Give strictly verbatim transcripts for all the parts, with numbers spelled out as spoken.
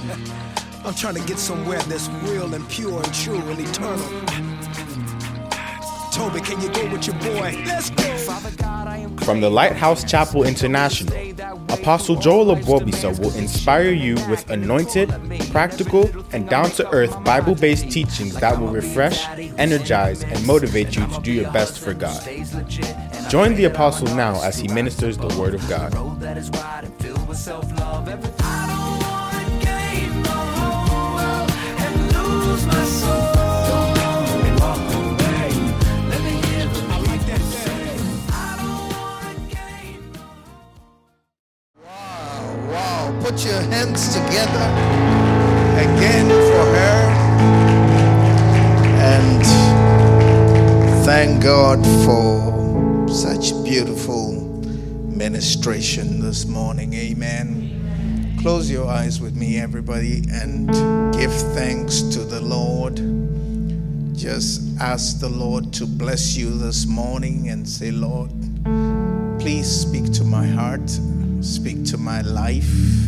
I'm trying to get somewhere that's real and pure and true and eternal. Toby, can you go with your boy? Let's go. From the Lighthouse Chapel International, Apostle Joel Obobisa will inspire you with anointed, practical, and down-to-earth Bible-based teachings that will refresh, energize, and motivate you to do your best for God. Join the Apostle now as he ministers the Word of God. Put your hands together again for her, and thank God for such beautiful ministration this morning. Amen. Close your eyes with me, everybody, and give thanks to the Lord. Just ask the Lord to bless you this morning and say, Lord, please speak to my heart, speak to my life.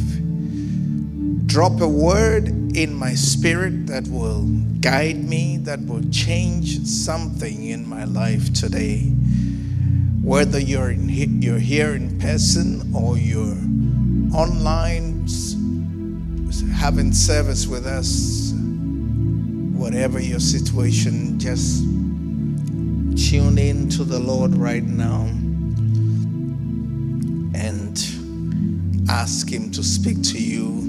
Drop a word in my spirit that will guide me, that will change something in my life today. Whether you're in, you're here in person or you're online having service with us, whatever your situation, just tune in to the Lord right now and ask Him to speak to you.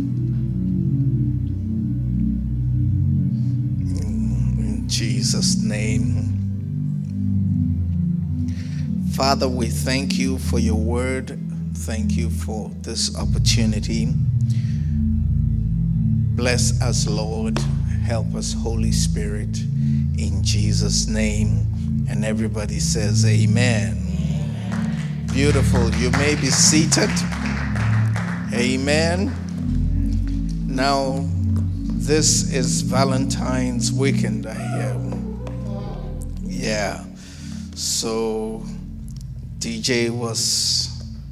Jesus' name. Father, we thank you for your word. Thank you for this opportunity. Bless us, Lord. Help us, Holy Spirit, in Jesus' name. And everybody says amen. Amen. Beautiful. You may be seated. Amen. Now, this is Valentine's weekend, I hear. Yeah. So D J was,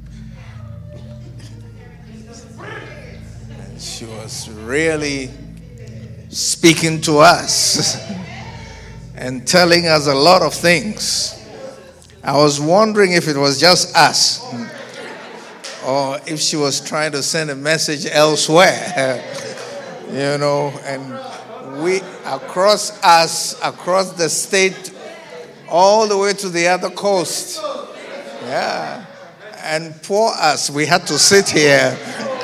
she was really speaking to us and telling us a lot of things. I was wondering if it was just us or if she was trying to send a message elsewhere. You know, and we, across us, across the state, all the way to the other coast. Yeah. And poor us, we had to sit here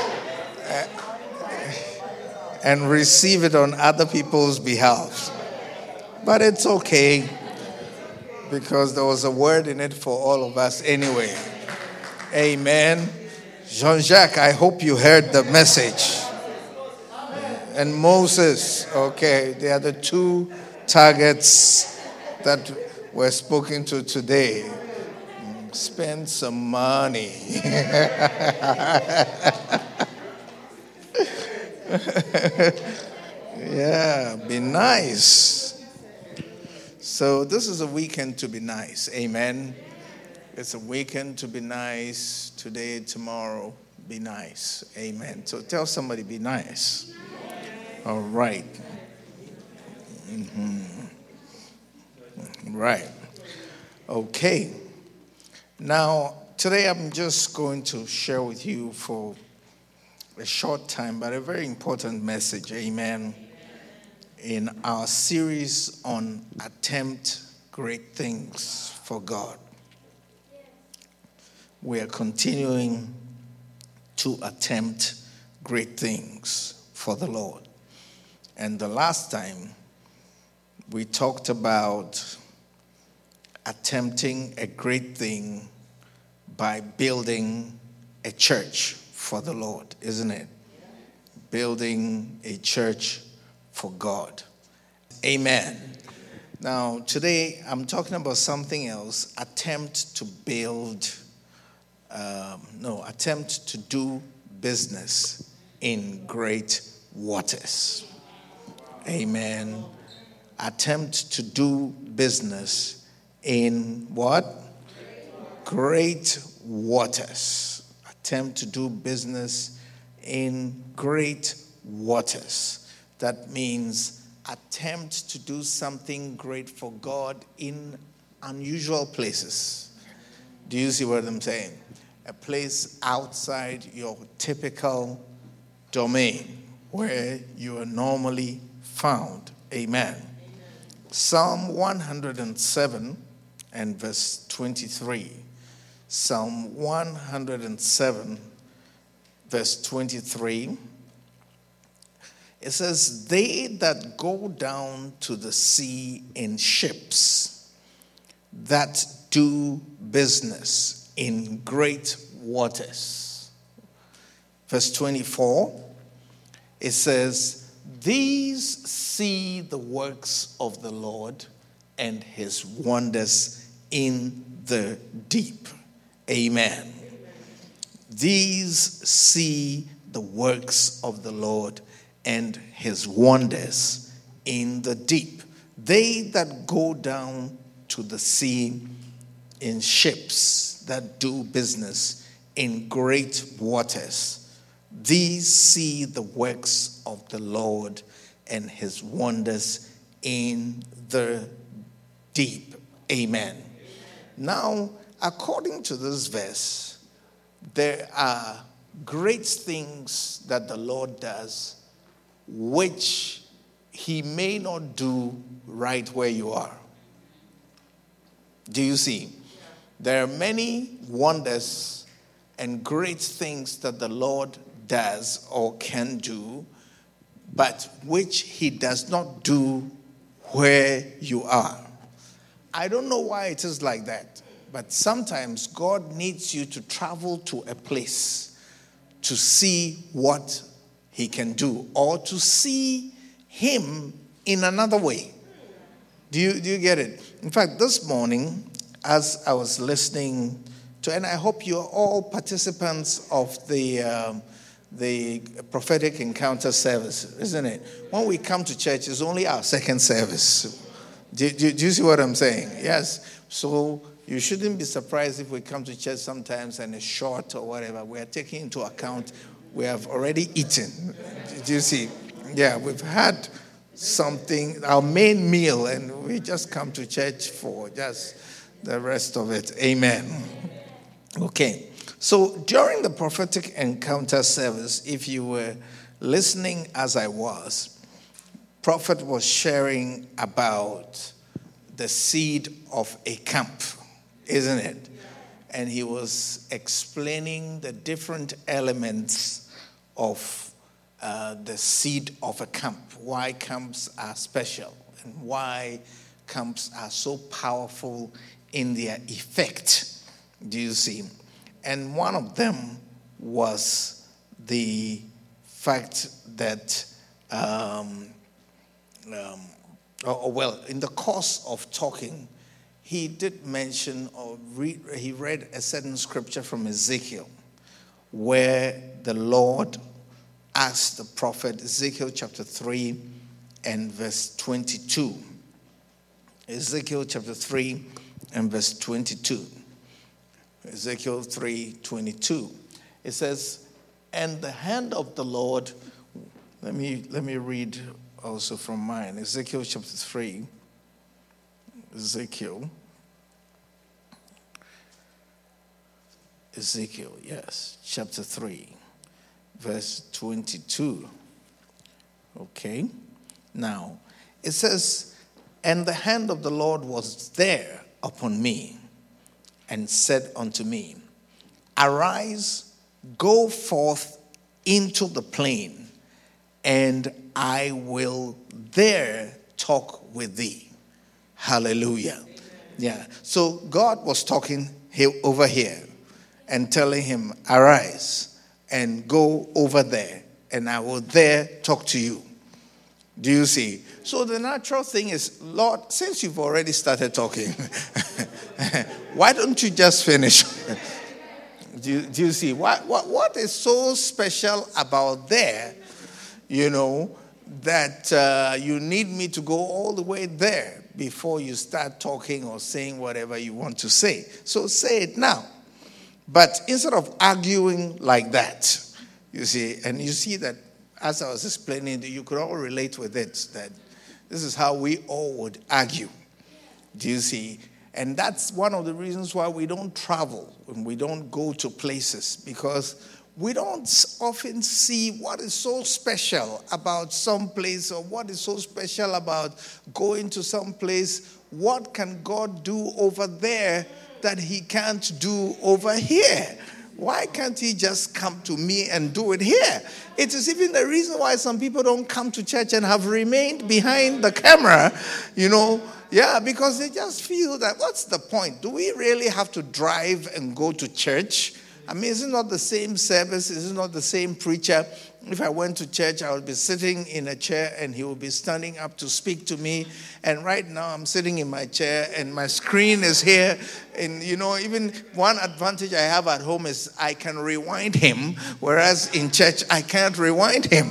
and receive it on other people's behalf. But it's okay, because there was a word in it for all of us anyway. Amen. Jean-Jacques, I hope you heard the message. And Moses, okay, they are the two targets that were spoken to today. Spend some money. Yeah, be nice. So this is a weekend to be nice. Amen. It's a weekend to be nice. Today, tomorrow, be nice. Amen. So tell somebody, be nice. All right. Mm-hmm. Right. Okay. Now, today I'm just going to share with you for a short time, but a very important message. Amen. In our series on Attempt Great Things for God. We are continuing to attempt great things for the Lord. And the last time, we talked about attempting a great thing by building a church for the Lord, isn't it? Building a church for God. Amen. Now, today, I'm talking about something else. Attempt to build, um, no, attempt to do business in great waters. Amen. Attempt to do business in what? Great waters. Attempt to do business in great waters. That means attempt to do something great for God in unusual places. Do you see what I'm saying? A place outside your typical domain where you are normally found. Amen. Amen. Psalm one hundred seven and verse twenty-three. Psalm one hundred seven verse twenty-three. It says, they that go down to the sea in ships, that do business in great waters. Verse twenty-four, it says, these see the works of the Lord and his wonders in the deep. Amen. These see the works of the Lord and his wonders in the deep. They that go down to the sea in ships, that do business in great waters, these see the works of the Lord and his wonders in the deep. Amen. Amen. Now, according to this verse, there are great things that the Lord does which he may not do right where you are. Do you see? There are many wonders and great things that the Lord does or can do, but which he does not do where you are. I don't know why it is like that, but sometimes God needs you to travel to a place to see what he can do, or to see him in another way. Do you, do you get it? In fact, this morning, as I was listening to, and I hope you're all participants of the um, the prophetic encounter service, isn't it? When we come to church, it's only our second service. Do, do, do you see what I'm saying? Yes. So you shouldn't be surprised if we come to church sometimes and it's short or whatever. We are taking into account we have already eaten. Do you see? Yeah, we've had something, our main meal, and we just come to church for just the rest of it. Amen. Okay. So during the prophetic encounter service, if you were listening as I was, Prophet was sharing about the seed of a camp, isn't it? And he was explaining the different elements of uh, the seed of a camp, why camps are special and why camps are so powerful in their effect. Do you see? And one of them was the fact that, um, um, or, well, in the course of talking, he did mention or read, he read a certain scripture from Ezekiel where the Lord asked the prophet, Ezekiel chapter three and verse twenty-two. Ezekiel chapter three and verse twenty-two. Ezekiel three twenty-two. It says, and the hand of the Lord, let me let me read also from mine. Ezekiel chapter three. Ezekiel. Ezekiel, yes, chapter three, verse twenty-two. Okay. Now, it says, and the hand of the Lord was there upon me, and said unto me, arise, go forth into the plain, and I will there talk with thee. Hallelujah. Amen. Yeah. So God was talking here, over here and telling him, arise and go over there, and I will there talk to you. Do you see? So the natural thing is, Lord, since you've already started talking, why don't you just finish? do, you, do you see? What, what, what is so special about there, you know, that uh, you need me to go all the way there before you start talking or saying whatever you want to say? So say it now. But instead of arguing like that, you see, and you see that as I was explaining, you could all relate with it, that this is how we all would argue. Do you see? And that's one of the reasons why we don't travel and we don't go to places, because we don't often see what is so special about some place, or what is so special about going to some place. What can God do over there that he can't do over here? Why can't he just come to me and do it here? It is even the reason why some people don't come to church and have remained behind the camera, you know. Yeah, because they just feel that, what's the point? Do we really have to drive and go to church? I mean, is it not the same service? Is it not the same preacher? If I went to church, I would be sitting in a chair and he would be standing up to speak to me. And right now I'm sitting in my chair and my screen is here. And, you know, even one advantage I have at home is I can rewind him, whereas in church I can't rewind him.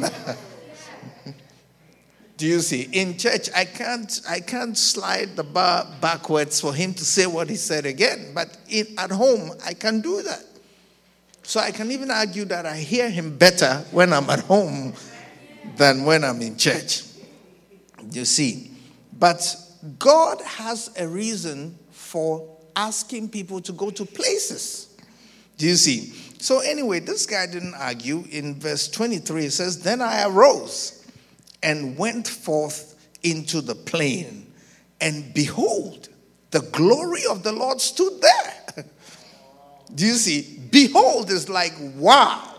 Do you see? In church, I can't I can't slide the bar backwards for him to say what he said again. But in, at home, I can do that. So I can even argue that I hear him better when I'm at home than when I'm in church. You see? But God has a reason for asking people to go to places. Do you see? So anyway, this guy didn't argue. In verse twenty-three, it says, "Then I arose and went forth into the plain, and behold, the glory of the Lord stood there." Do you see? Behold is like, wow,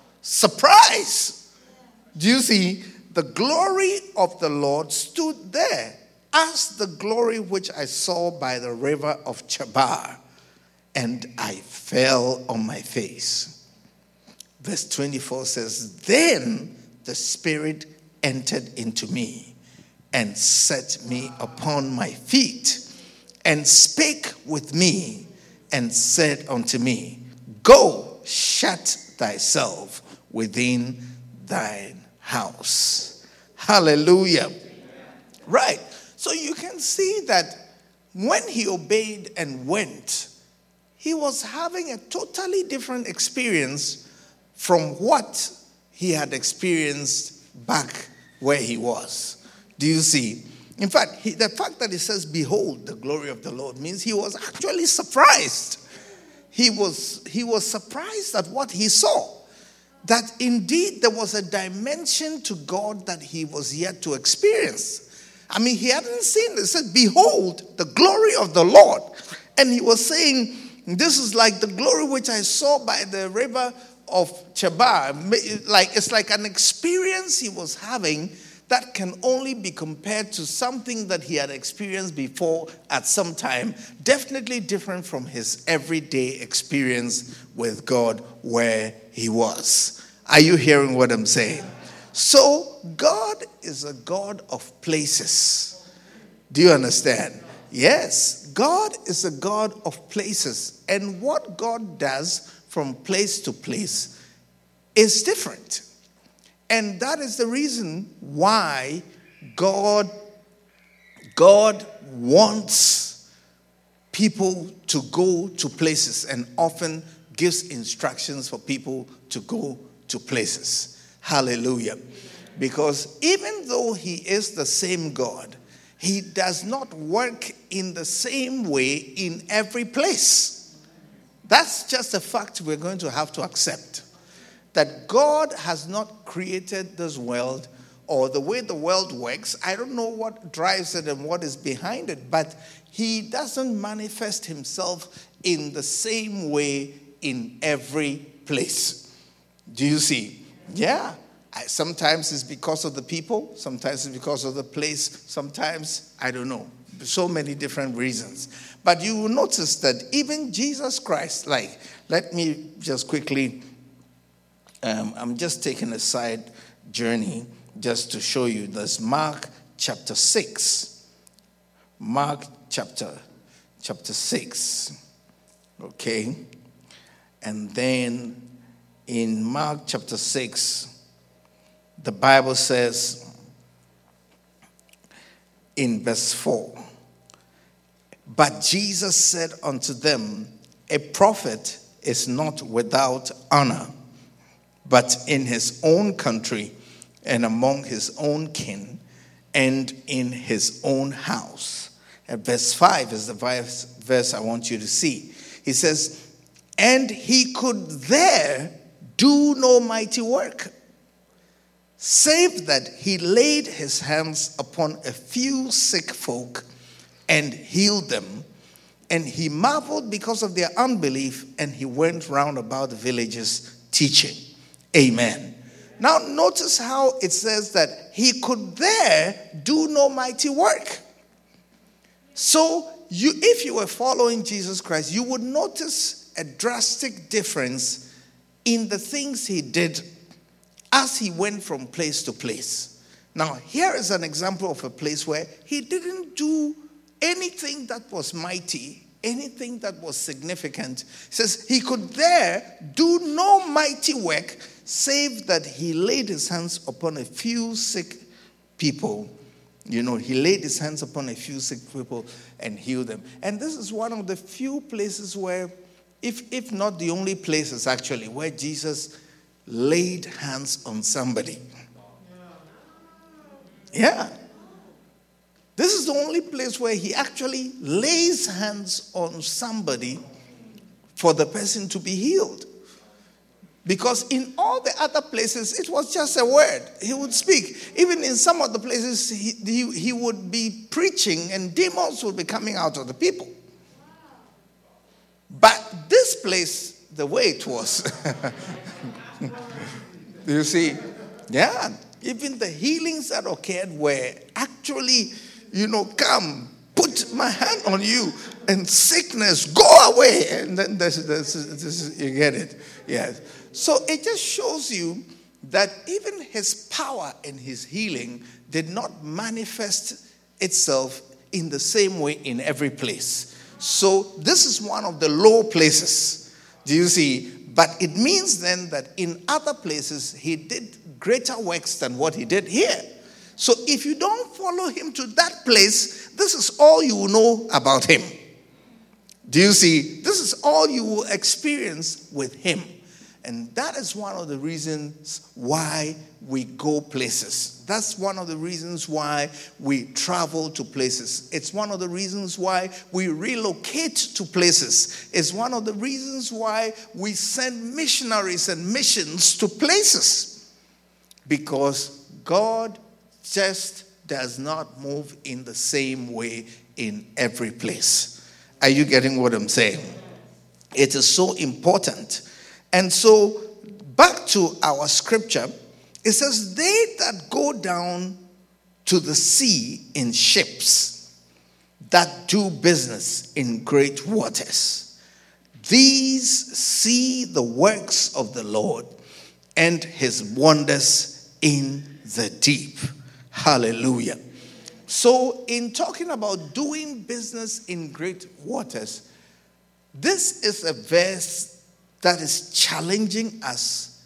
surprise. Do you see? The glory of the Lord stood there, as the glory which I saw by the river of Chebar, and I fell on my face. Verse twenty-four says, "Then the Spirit entered into me and set me upon my feet and spake with me and said unto me, Go, shut thyself within thine house." Hallelujah. Right. So you can see that when he obeyed and went, he was having a totally different experience from what he had experienced back where he was. Do you see? In fact, he, the fact that it says, "Behold, the glory of the Lord," means he was actually surprised. He was, he was surprised at what he saw. That indeed there was a dimension to God that he was yet to experience. I mean, he hadn't seen it. It said, "Behold, the glory of the Lord." And he was saying, this is like the glory which I saw by the river of Chebar. Like, it's like an experience he was having that can only be compared to something that he had experienced before at some time. Definitely different from his everyday experience with God where he was. Are you hearing what I'm saying? So God is a God of places. Do you understand? Yes, God is a God of places. And what God does from place to place is different. And that is the reason why God, God wants people to go to places and often gives instructions for people to go to places. Hallelujah. Because even though he is the same God, he does not work in the same way in every place. That's just a fact we're going to have to accept. That God has not created this world, or the way the world works. I don't know what drives it and what is behind it, but he doesn't manifest himself in the same way in every place. Do you see? Yeah. I, sometimes it's because of the people. Sometimes it's because of the place. Sometimes, I don't know. So many different reasons. But you will notice that even Jesus Christ, like, let me just quickly... Um, I'm just taking a side journey just to show you this. Mark chapter six. Mark chapter, chapter six. Okay. And then in Mark chapter six, the Bible says in verse four, "But Jesus said unto them, A prophet is not without honor, but in his own country and among his own kin and in his own house. And verse five is the verse, verse I want you to see. He says, and he could there do no mighty work, save that he laid his hands upon a few sick folk and healed them. And he marveled because of their unbelief, and he went round about the villages teaching. Amen. Now notice how it says that he could there do no mighty work. So you, if you were following Jesus Christ, you would notice a drastic difference in the things he did as he went from place to place. Now, here is an example of a place where he didn't do anything that was mighty, anything that was significant. He says he could there do no mighty work, save that he laid his hands upon a few sick people. You know, he laid his hands upon a few sick people and healed them. And this is one of the few places where, if, if not the only places actually, where Jesus laid hands on somebody. Yeah. This is the only place where he actually lays hands on somebody for the person to be healed. Because in all the other places, it was just a word. He would speak. Even in some of the places, he, he, he would be preaching and demons would be coming out of the people. But this place, the way it was, you see, yeah, even the healings that occurred were actually, you know, come, put my hand on you, and sickness, go away. And then this, this, this, you get it. Yes. So it just shows you that even his power and his healing did not manifest itself in the same way in every place. So this is one of the low places. Do you see? But it means then that in other places he did greater works than what he did here. So if you don't follow him to that place, this is all you will know about him. Do you see? This is all you will experience with him. And that is one of the reasons why we go places. That's one of the reasons why we travel to places. It's one of the reasons why we relocate to places. It's one of the reasons why we send missionaries and missions to places. Because God just does not move in the same way in every place. Are you getting what I'm saying? It is so important. And so, back to our scripture, it says, they that go down to the sea in ships, that do business in great waters, these see the works of the Lord and his wonders in the deep. Hallelujah. So, in talking about doing business in great waters, this is a verse that is challenging us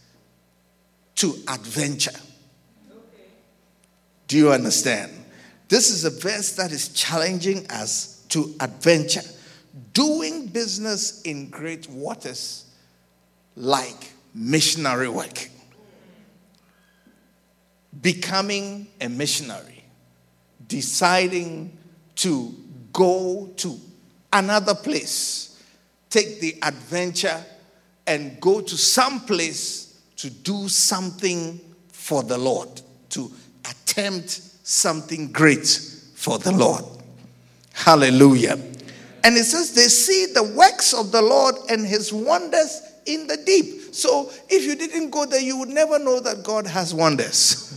to adventure. Okay. Do you understand? This is a verse that is challenging us to adventure. Doing business in great waters like missionary work. Becoming a missionary. Deciding to go to another place. Take the adventure and go to some place to do something for the Lord, to attempt something great for the Lord. Hallelujah. And it says they see the works of the Lord and his wonders in the deep. So if you didn't go there, you would never know that God has wonders.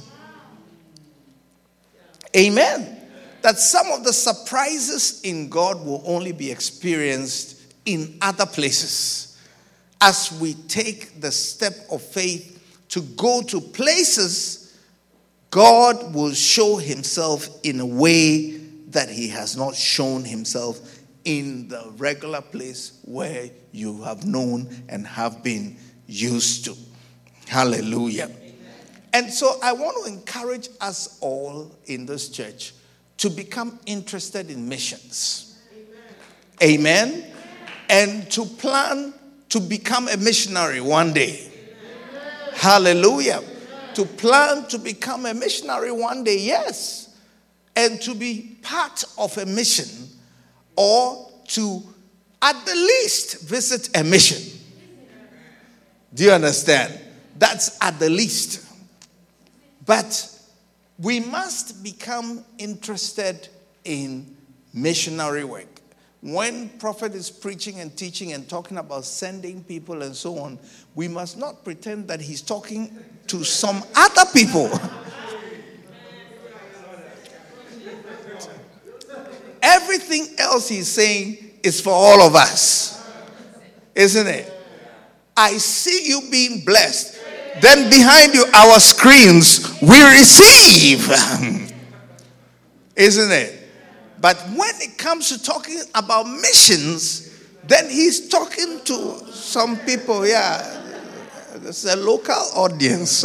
Amen. That some of the surprises in God will only be experienced in other places. As we take the step of faith to go to places, God will show himself in a way that he has not shown himself in the regular place where you have known and have been used to. Hallelujah. Amen. And so I want to encourage us all in this church to become interested in missions. Amen. Amen. And to plan to become a missionary one day. Amen. Hallelujah. Amen. to plan to become a missionary one day? Yes. And to be part of a mission, or to at the least visit a mission. Do you understand? That's at the least. But we must become interested in missionary work. When prophet is preaching and teaching and talking about sending people and so on, we must not pretend that he's talking to some other people. Everything else he's saying is for all of us. Isn't it? I see you being blessed. Then behind you, our screens, we receive. Isn't it? But when it comes to talking about missions, then he's talking to some people. Yeah, it's a local audience.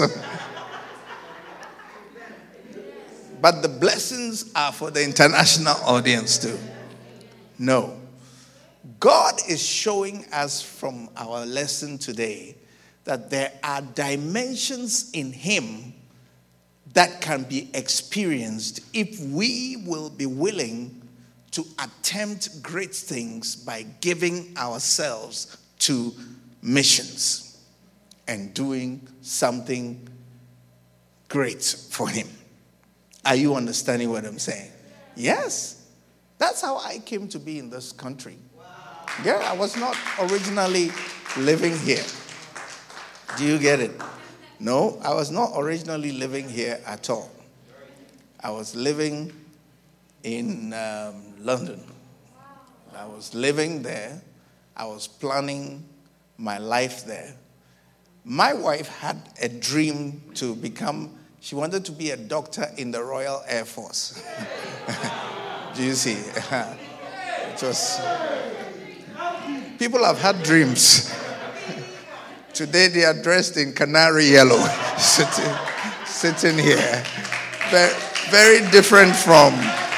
But the blessings are for the international audience too. No. God is showing us from our lesson today that there are dimensions in him that can be experienced if we will be willing to attempt great things by giving ourselves to missions and doing something great for him. Are you understanding what I'm saying? Yes. That's how I came to be in this country. Yeah, I was not originally living here. Do you get it? No, I was not originally living here at all. I was living in um, London. I was living there. I was planning my life there. My wife had a dream to become, she wanted to be a doctor in the Royal Air Force. Do you see? It was, people have had dreams. Today they are dressed in canary yellow, sitting, sitting here. Very, very different from,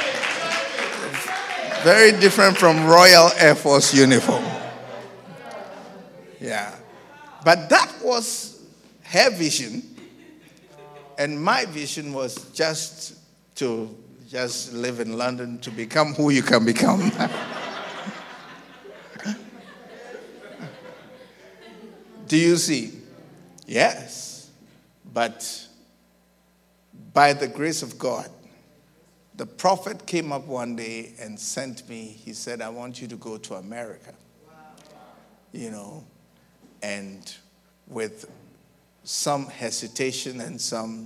very different from Royal Air Force uniform. Yeah, but that was her vision, and my vision was just to just live in London to become who you can become. Do you see? Yes. But by the grace of God, the prophet came up one day and sent me. He said, I want you to go to America. You know, and with some hesitation and some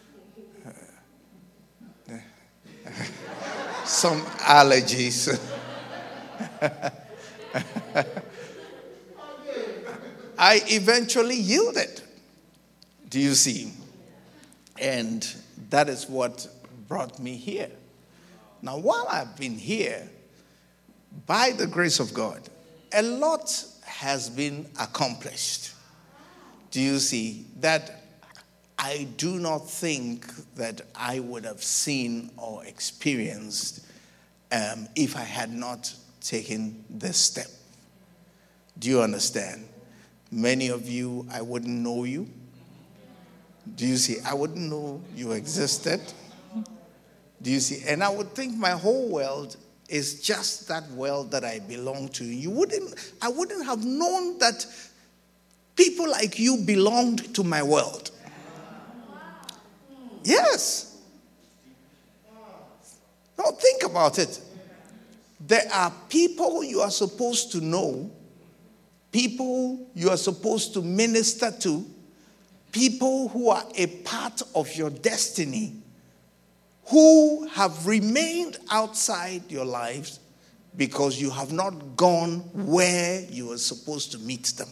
uh, some allergies. I eventually yielded. Do you see? And that is what brought me here. Now, while I've been here, by the grace of God, a lot has been accomplished. Do you see? That I do not think that I would have seen or experienced um, if I had not taken this step. Do you understand? Many of you, I wouldn't know you. Do you see? I wouldn't know you existed. Do you see? And I would think my whole world is just that world that I belong to. You wouldn't, I wouldn't have known that people like you belonged to my world. Yes. Now think about it. There are people you are supposed to know, people you are supposed to minister to, people who are a part of your destiny, who have remained outside your lives because you have not gone where you were supposed to meet them.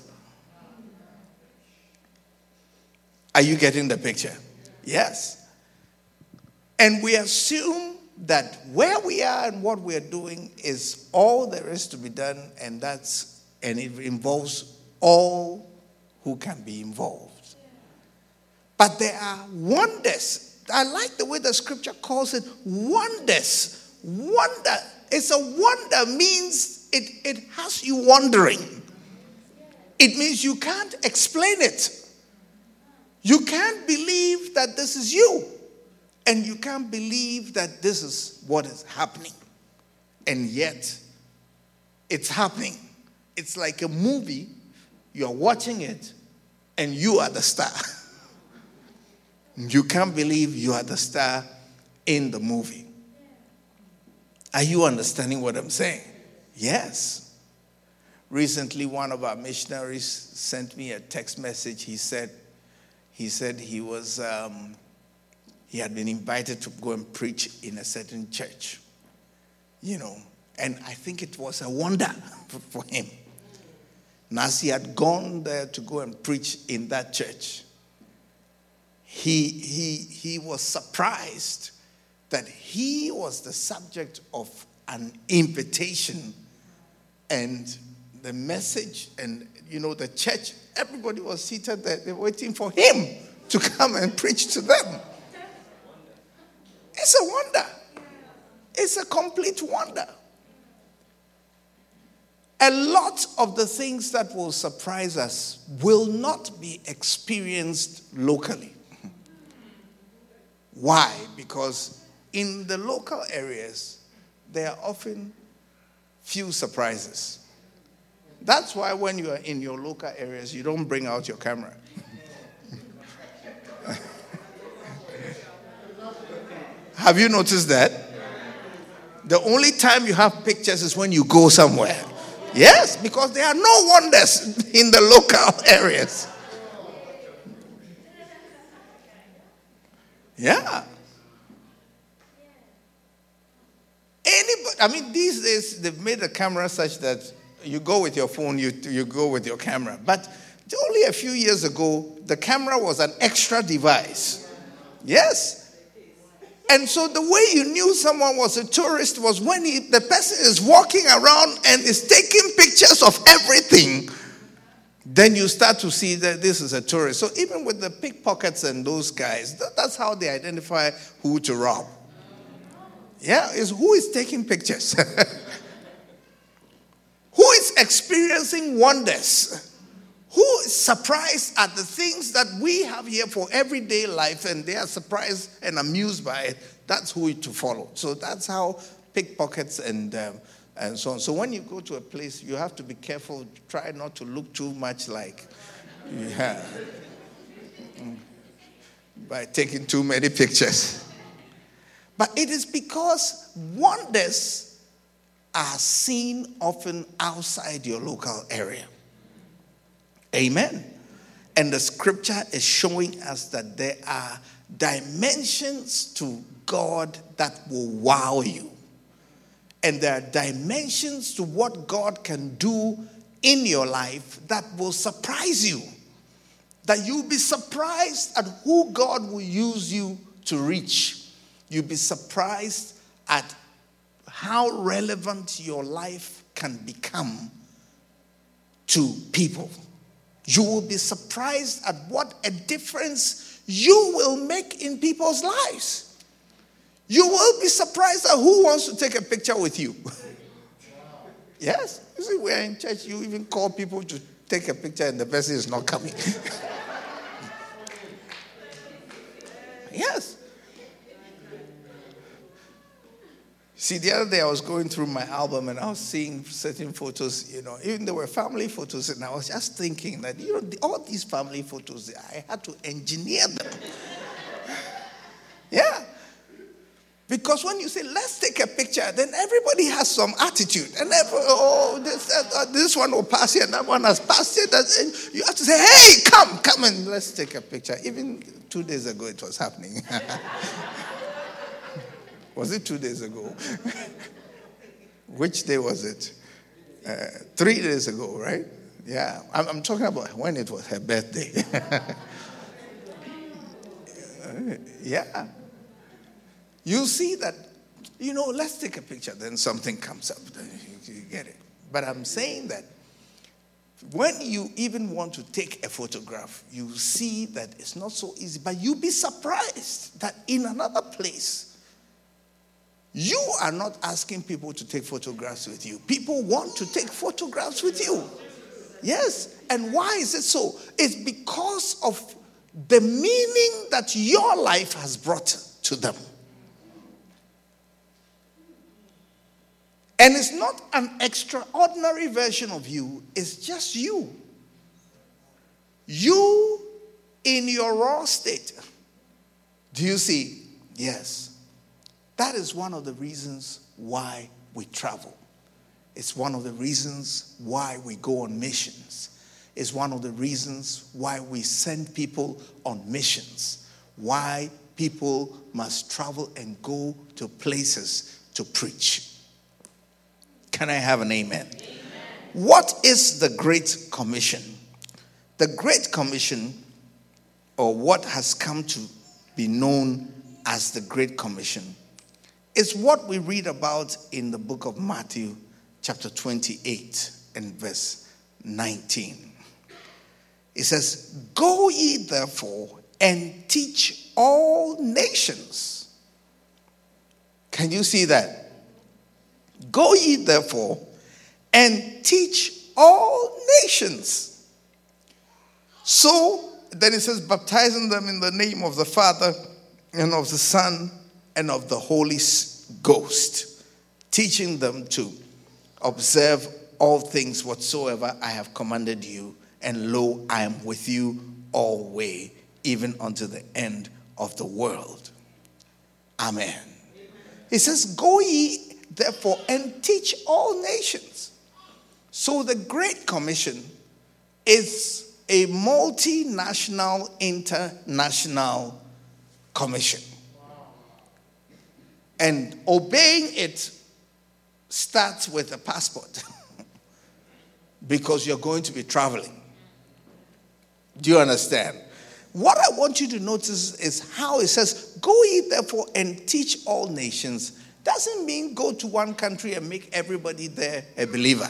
Are you getting the picture? Yes. And we assume that where we are and what we are doing is all there is to be done, and that's and it involves all who can be involved. But there are wonders. I like the way the scripture calls it wonders. Wonder. It's a wonder means it, it has you wondering. It means you can't explain it. You can't believe that this is you. And you can't believe that this is what is happening. And yet, it's happening. It's like a movie. You're watching it, and you are the star. You can't believe you are the star in the movie. Are you understanding what I'm saying? Yes. Recently, one of our missionaries sent me a text message. He said, he said he was, um, he had been invited to go and preach in a certain church, you know, and I think it was a wonder for him. And as he had gone there to go and preach in that church, he he he was surprised that he was the subject of an invitation, and the message, and you know, the church, everybody was seated there, they were waiting for him to come and preach to them. It's a wonder. It's a complete wonder. A lot of the things that will surprise us will not be experienced locally. Why? Because in the local areas, there are often few surprises. That's why when you are in your local areas, you don't bring out your camera. Have you noticed that? The only time you have pictures is when you go somewhere. Yes, because there are no wonders in the local areas. Yeah. Anybody, I mean, these days they've made the camera such that you go with your phone, you you go with your camera. But only a few years ago, the camera was an extra device. Yes. And so the way you knew someone was a tourist was when he, the person is walking around and is taking pictures of everything. Then you start to see that this is a tourist. So even with the pickpockets and those guys, that, that's how they identify who to rob. Yeah, is who is taking pictures. Who is experiencing wonders. Who is surprised at the things that we have here for everyday life, and they are surprised and amused by it. That's who to follow. So that's how pickpockets and um, and so on. So when you go to a place, you have to be careful. Try not to look too much like, yeah, by taking too many pictures. But it is because wonders are seen often outside your local area. Amen. And the scripture is showing us that there are dimensions to God that will wow you. And there are dimensions to what God can do in your life that will surprise you. That you'll be surprised at who God will use you to reach. You'll be surprised at how relevant your life can become to people. You will be surprised at what a difference you will make in people's lives. You will be surprised at who wants to take a picture with you. Yes. You see, we're in church, you even call people to take a picture and the person is not coming. Yes. See, the other day I was going through my album and I was seeing certain photos, you know, even there were family photos, and I was just thinking that, you know, all these family photos, I had to engineer them. Yeah. Because when you say, let's take a picture, then everybody has some attitude. And every, oh, this, uh, this one will pass here, and that one has passed here. And you have to say, hey, come, come and let's take a picture. Even two days ago it was happening. Was it two days ago? Which day was it? Uh, three days ago, right? Yeah. I'm, I'm talking about when it was her birthday. Yeah. You see that, you know, let's take a picture. Then something comes up. Then you, you get it. But I'm saying that when you even want to take a photograph, you see that it's not so easy. But you'll be surprised that in another place, you are not asking people to take photographs with you. People want to take photographs with you. Yes. And why is it so? It's because of the meaning that your life has brought to them. And it's not an extraordinary version of you, it's just you. You in your raw state. Do you see? Yes. That is one of the reasons why we travel. It's one of the reasons why we go on missions. It's one of the reasons why we send people on missions. Why people must travel and go to places to preach. Can I have an amen? Amen. What is the Great Commission? The Great Commission, or what has come to be known as the Great Commission, is what we read about in the book of Matthew chapter twenty-eight and verse nineteen. It says, "Go ye therefore and teach all nations." Can you see that? Go ye therefore and teach all nations. So then it says, baptizing them in the name of the Father and of the Son and of the Holy Ghost, teaching them to observe all things whatsoever I have commanded you. And lo, I am with you always, even unto the end of the world. Amen. Amen. It says, go ye therefore and teach all nations. So the Great Commission is a multinational, international commission. And obeying it starts with a passport because you're going to be traveling. Do you understand? What I want you to notice is how it says, go ye therefore and teach all nations. Doesn't mean go to one country and make everybody there a believer.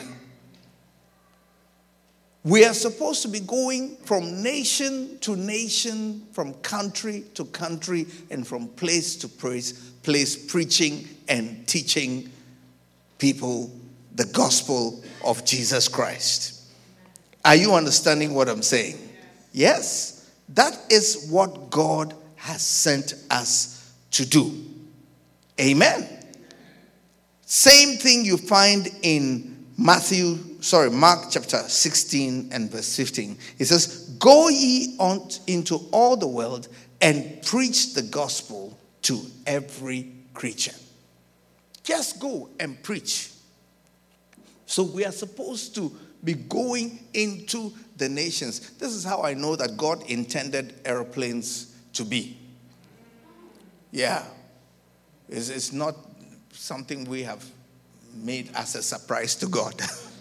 We are supposed to be going from nation to nation, from country to country, and from place to place, place preaching and teaching people the gospel of Jesus Christ. Are you understanding what I'm saying? Yes, that is what God has sent us to do. Amen. Same thing you find in Matthew, sorry, Mark chapter sixteen and verse fifteen. It says, go ye on into all the world and preach the gospel to every creature. Just go and preach. So we are supposed to be going into the nations. This is how I know that God intended airplanes to be. Yeah. It's, it's not something we have made as a surprise to God.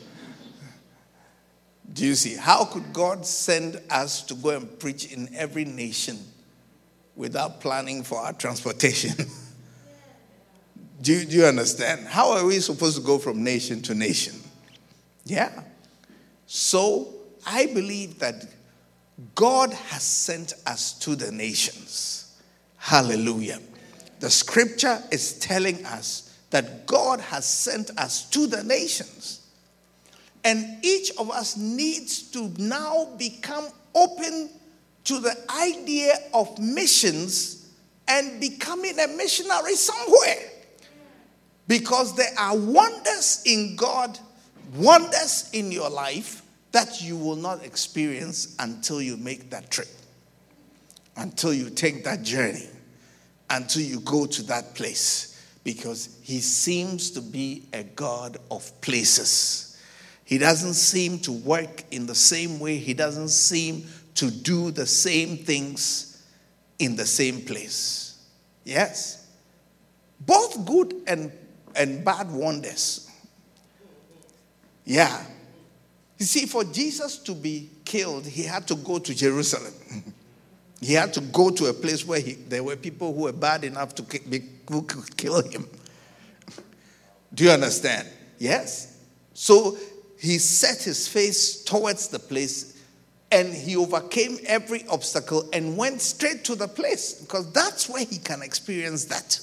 Do you see? How could God send us to go and preach in every nation without planning for our transportation? do, you, do you understand? How are we supposed to go from nation to nation? Yeah. So I believe that God has sent us to the nations. Hallelujah. The scripture is telling us that God has sent us to the nations. And each of us needs to now become open to the idea of missions and becoming a missionary somewhere. Because there are wonders in God, wonders in your life that you will not experience until you make that trip, until you take that journey, until you go to that place. Because he seems to be a God of places. He doesn't seem to work in the same way. He doesn't seem to do the same things in the same place. Yes. Both good and, and bad wonders. Yeah. You see, for Jesus to be killed, he had to go to Jerusalem. He had to go to a place where he, there were people who were bad enough to be, who could kill him. Do you understand? Yes. So he set his face towards the place and he overcame every obstacle and went straight to the place because that's where he can experience that.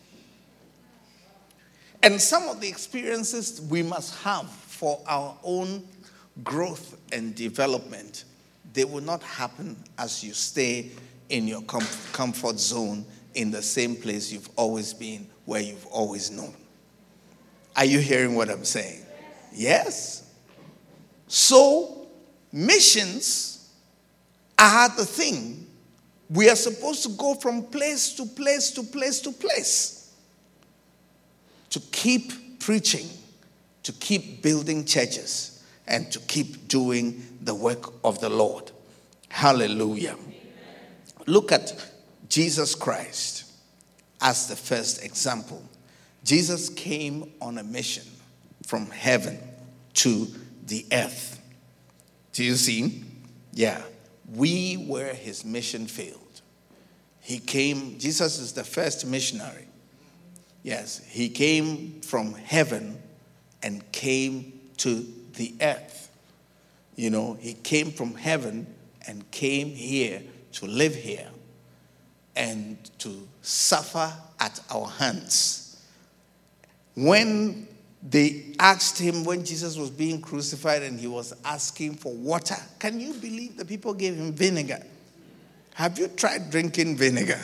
And some of the experiences we must have for our own growth and development they will not happen as you stay in your com- comfort zone in the same place you've always been, where you've always known. Are you hearing what I'm saying? Yes. So, missions are the thing. We are supposed to go from place to place to place to place to keep preaching, to keep building churches, and to keep doing the work of the Lord. Hallelujah. Amen. Look at Jesus Christ as the first example. Jesus came on a mission from heaven to the earth. Do you see? Yeah. We were his mission field. He came, Jesus is the first missionary. Yes, he came from heaven and came to the earth. You know, he came from heaven and came here to live here and to suffer at our hands. When they asked him, when Jesus was being crucified and he was asking for water, can you believe the people gave him vinegar? Have you tried drinking vinegar?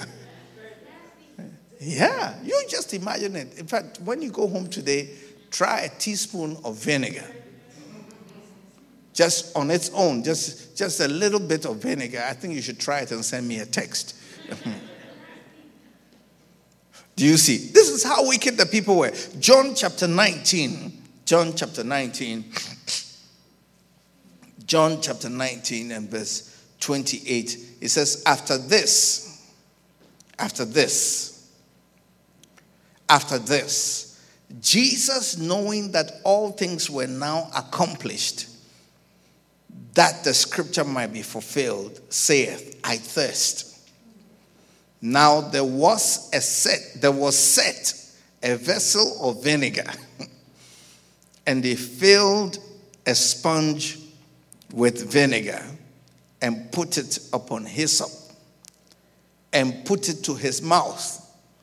Yeah, you just imagine it. In fact, when you go home today, try a teaspoon of vinegar. Just on its own, just, just a little bit of vinegar. I think you should try it and send me a text. Do you see? This is how wicked the people were. John chapter nineteen. John chapter nineteen. John chapter nineteen and verse twenty-eight. It says, after this, after this, after this, Jesus, knowing that all things were now accomplished, that the scripture might be fulfilled, saith, I thirst. Now there was a set, there was set a vessel of vinegar, and they filled a sponge with vinegar and put it upon hyssop and put it to his mouth.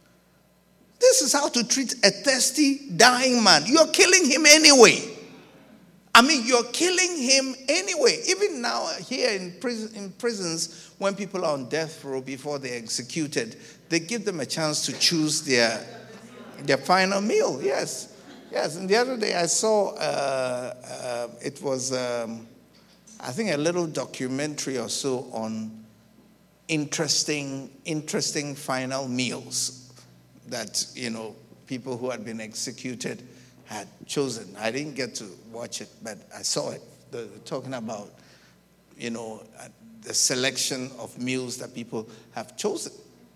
This is how to treat a thirsty, dying man. You're killing him anyway. I mean, you're killing him anyway. Even now, here in, prison, in prisons, when people are on death row before they're executed, they give them a chance to choose their, their final meal. Yes. Yes. And the other day I saw, uh, uh, it was, um, I think, a little documentary or so on interesting, interesting final meals that, you know, people who had been executed had chosen. I didn't get to watch it, but I saw it. They're talking about, you know, the selection of meals that people have chosen.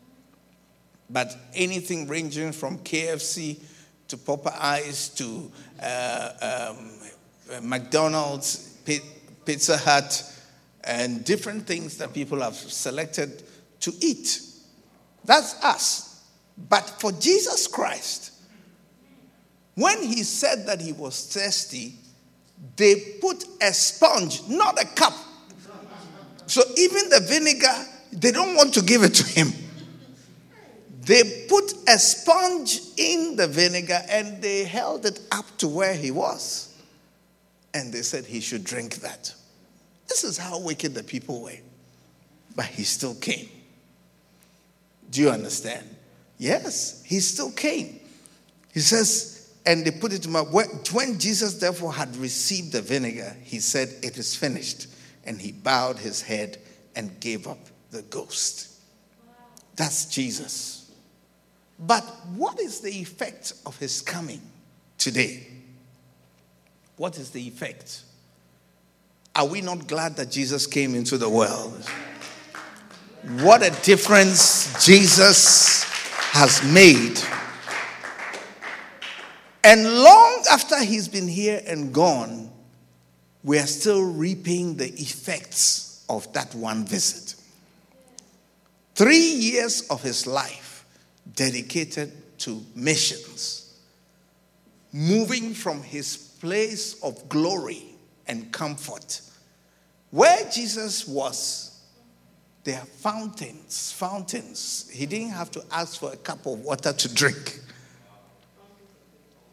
But anything ranging from K F C to Popeyes to uh, um, McDonald's, Pizza Hut, and different things that people have selected to eat. That's us. But for Jesus Christ, when he said that he was thirsty, they put a sponge, not a cup. So even the vinegar, they don't want to give it to him. They put a sponge in the vinegar and they held it up to where he was. And they said he should drink that. This is how wicked the people were. But he still came. Do you understand? Yes, he still came. He says, and they put it to my, when Jesus therefore had received the vinegar, he said, it is finished. And he bowed his head and gave up the ghost. That's Jesus. But what is the effect of his coming today? What is the effect? Are we not glad that Jesus came into the world? What a difference Jesus has made. And long after he's been here and gone, we are still reaping the effects of that one visit. Three years of his life dedicated to missions, moving from his place of glory and comfort. Where Jesus was, there are fountains, fountains. He didn't have to ask for a cup of water to drink.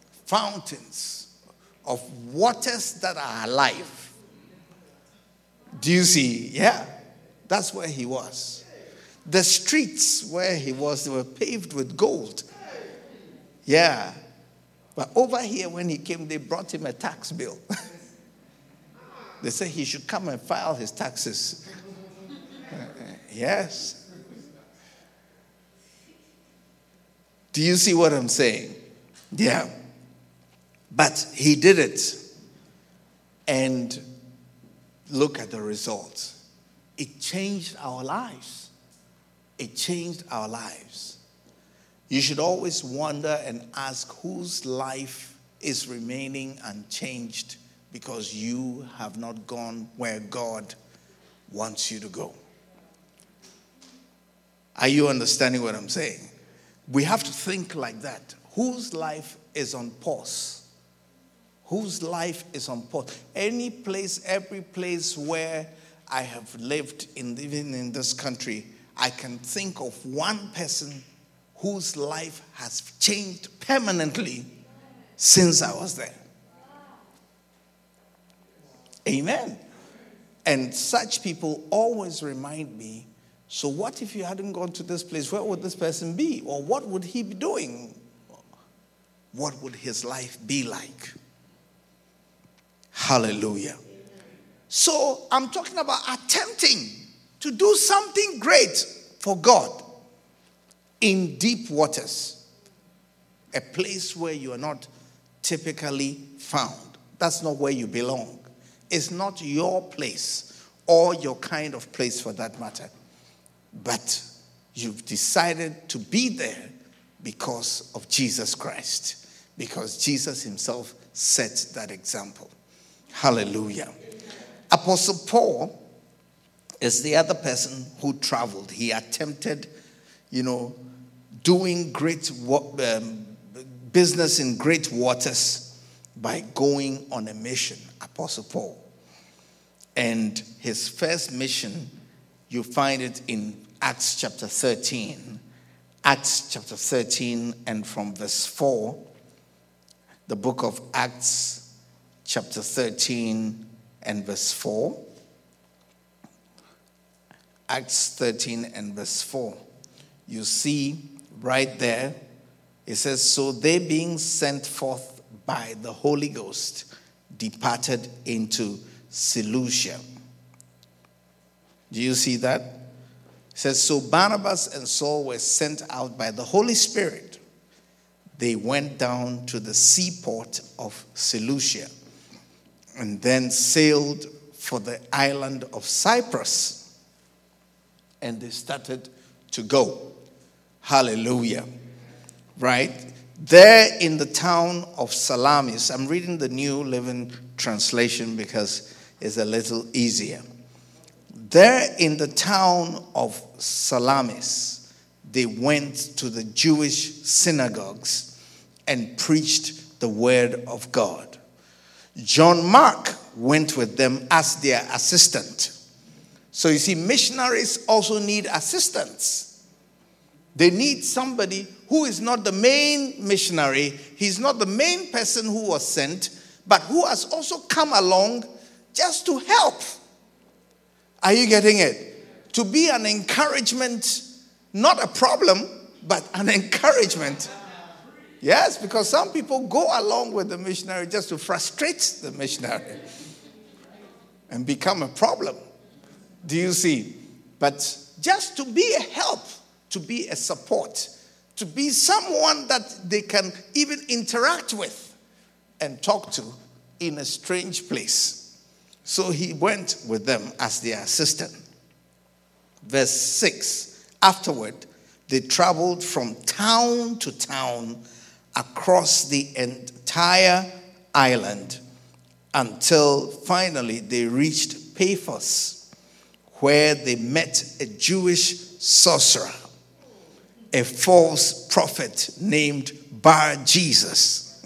Fountains of waters that are alive. Do you see? Yeah, that's where he was. The streets where he was, they were paved with gold. Yeah. But over here, when he came, they brought him a tax bill. They said he should come and file his taxes. Yes. Do you see what I'm saying? Yeah. But he did it. And look at the results. It changed our lives. It changed our lives. You should always wonder and ask whose life is remaining unchanged because you have not gone where God wants you to go. Are you understanding what I'm saying? We have to think like that. Whose life is on pause? Whose life is on pause? Any place, every place where I have lived, in, even in this country, I can think of one person whose life has changed permanently since I was there. Amen. And such people always remind me, so what if you hadn't gone to this place? Where would this person be? Or what would he be doing? What would his life be like? Hallelujah. So I'm talking about attempting to do something great for God in deep waters, a place where you are not typically found. That's not where you belong. It's not your place or your kind of place for that matter. But you've decided to be there because of Jesus Christ, because Jesus himself set that example. Hallelujah. Apostle Paul is the other person who traveled. He attempted, you know, doing great um, business in great waters by going on a mission. Apostle Paul. And his first mission, you find it in Acts chapter thirteen. Acts chapter thirteen and from verse four. The book of Acts chapter thirteen and verse four. Acts thirteen and verse four. You see right there, it says, so they being sent forth by the Holy Ghost departed into Seleucia. Do you see that? It says, so Barnabas and Saul were sent out by the Holy Spirit. They went down to the seaport of Seleucia and then sailed for the island of Cyprus. And they started to go. Hallelujah. Right? There in the town of Salamis, I'm reading the New Living Translation because it's a little easier. There in the town of Salamis, they went to the Jewish synagogues and preached the word of God. John Mark went with them as their assistant. So you see, missionaries also need assistants. They need somebody who is not the main missionary. He's not the main person who was sent, but who has also come along just to help. Are you getting it? To be an encouragement, not a problem, but an encouragement. Yes, because some people go along with the missionary just to frustrate the missionary and become a problem. Do you see? But just to be a help, to be a support, to be someone that they can even interact with and talk to in a strange place. So he went with them as their assistant. Verse six, afterward, they traveled from town to town across the entire island until finally they reached Paphos, where they met a Jewish sorcerer, a false prophet named Bar Jesus.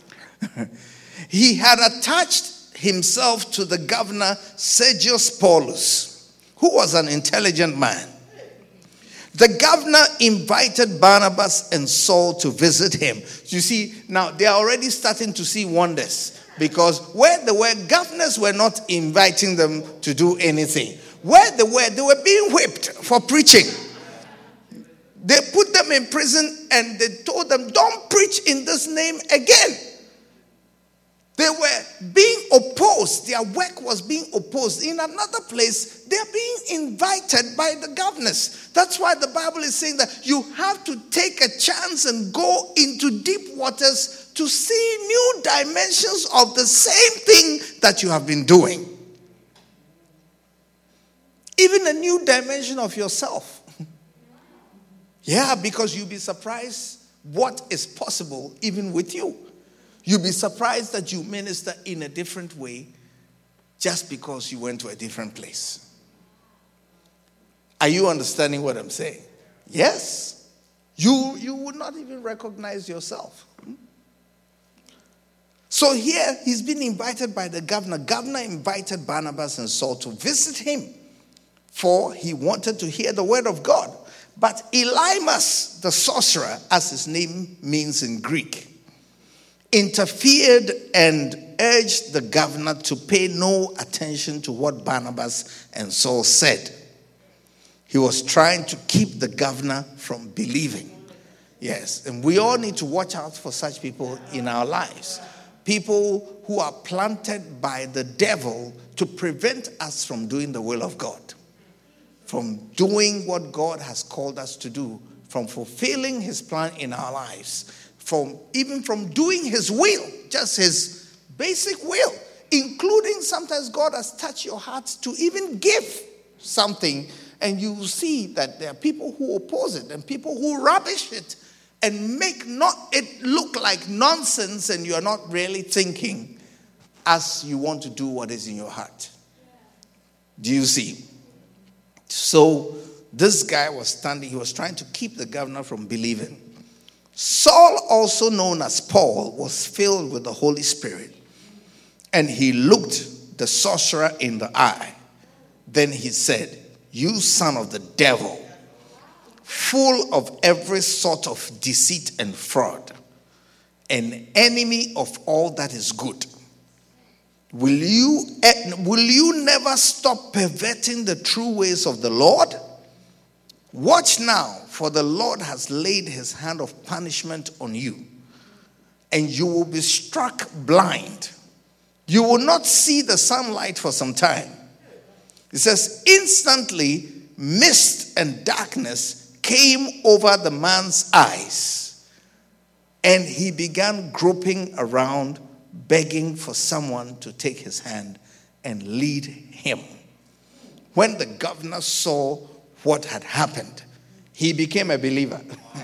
He had attached himself to the governor Sergius Paulus, who was an intelligent man. The governor invited Barnabas and Saul to visit him. You see, now they are already starting to see wonders. Because where they were, governors were not inviting them to do anything. Where they were, they were being whipped for preaching. They put them in prison and they told them, don't preach in this name again. They were being opposed. Their work was being opposed. In another place, they are being invited by the governors. That's why the Bible is saying that you have to take a chance and go into deep waters to see new dimensions of the same thing that you have been doing. Even a new dimension of yourself. Yeah, because you'll be surprised what is possible even with you. You'll be surprised that you minister in a different way just because you went to a different place. Are you understanding what I'm saying? Yes. You, you would not even recognize yourself. So here he's been invited by the governor. Governor invited Barnabas and Saul to visit him, for he wanted to hear the word of God. But Elymas, the sorcerer, as his name means in Greek, interfered and urged the governor to pay no attention to what Barnabas and Saul said. He was trying to keep the governor from believing. Yes, and we all need to watch out for such people in our lives. People who are planted by the devil to prevent us from doing the will of God, from doing what God has called us to do, from fulfilling his plan in our lives, from even from doing his will, just his basic will, including sometimes God has touched your heart to even give something, and you will see that there are people who oppose it and people who rubbish it and make not it look like nonsense, and you are not really thinking as you want to do what is in your heart. Do you see? So this guy was standing, he was trying to keep the governor from believing. Saul, also known as Paul, was filled with the Holy Spirit, and he looked the sorcerer in the eye. Then he said, "You son of the devil, full of every sort of deceit and fraud, an enemy of all that is good. Will you, will you never stop perverting the true ways of the Lord? Watch now, for the Lord has laid his hand of punishment on you, and you will be struck blind. You will not see the sunlight for some time." It says, instantly, mist and darkness came over the man's eyes, and he began groping around, begging for someone to take his hand and lead him. When the governor saw what had happened, he became a believer.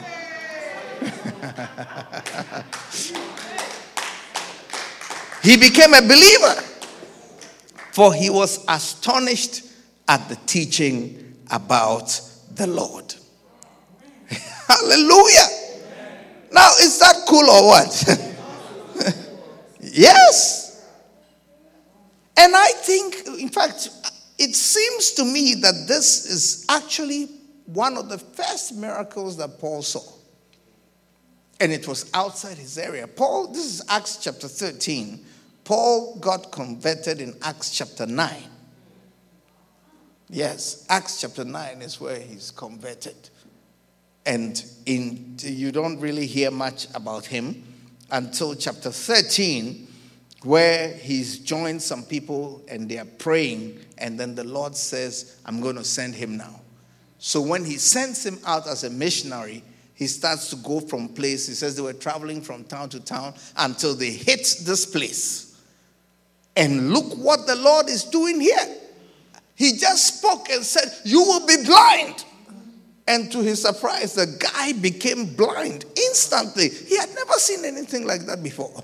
He became a believer, for he was astonished at the teaching about the Lord. Hallelujah. Now, is that cool or what? Yes. And I think, in fact, it seems to me that this is actually one of the first miracles that Paul saw. And it was outside his area. Paul, this is Acts chapter thirteen. Paul got converted in Acts chapter nine. Yes, Acts chapter nine is where he's converted. And in you don't really hear much about him until chapter thirteen, where he's joined some people and they are praying, and then the Lord says, "I'm going to send him now." So when he sends him out as a missionary, he starts to go from place. He says they were traveling from town to town until they hit this place. And look what the Lord is doing here. He just spoke and said, "You will be blind." And to his surprise, the guy became blind instantly. He had never seen anything like that before.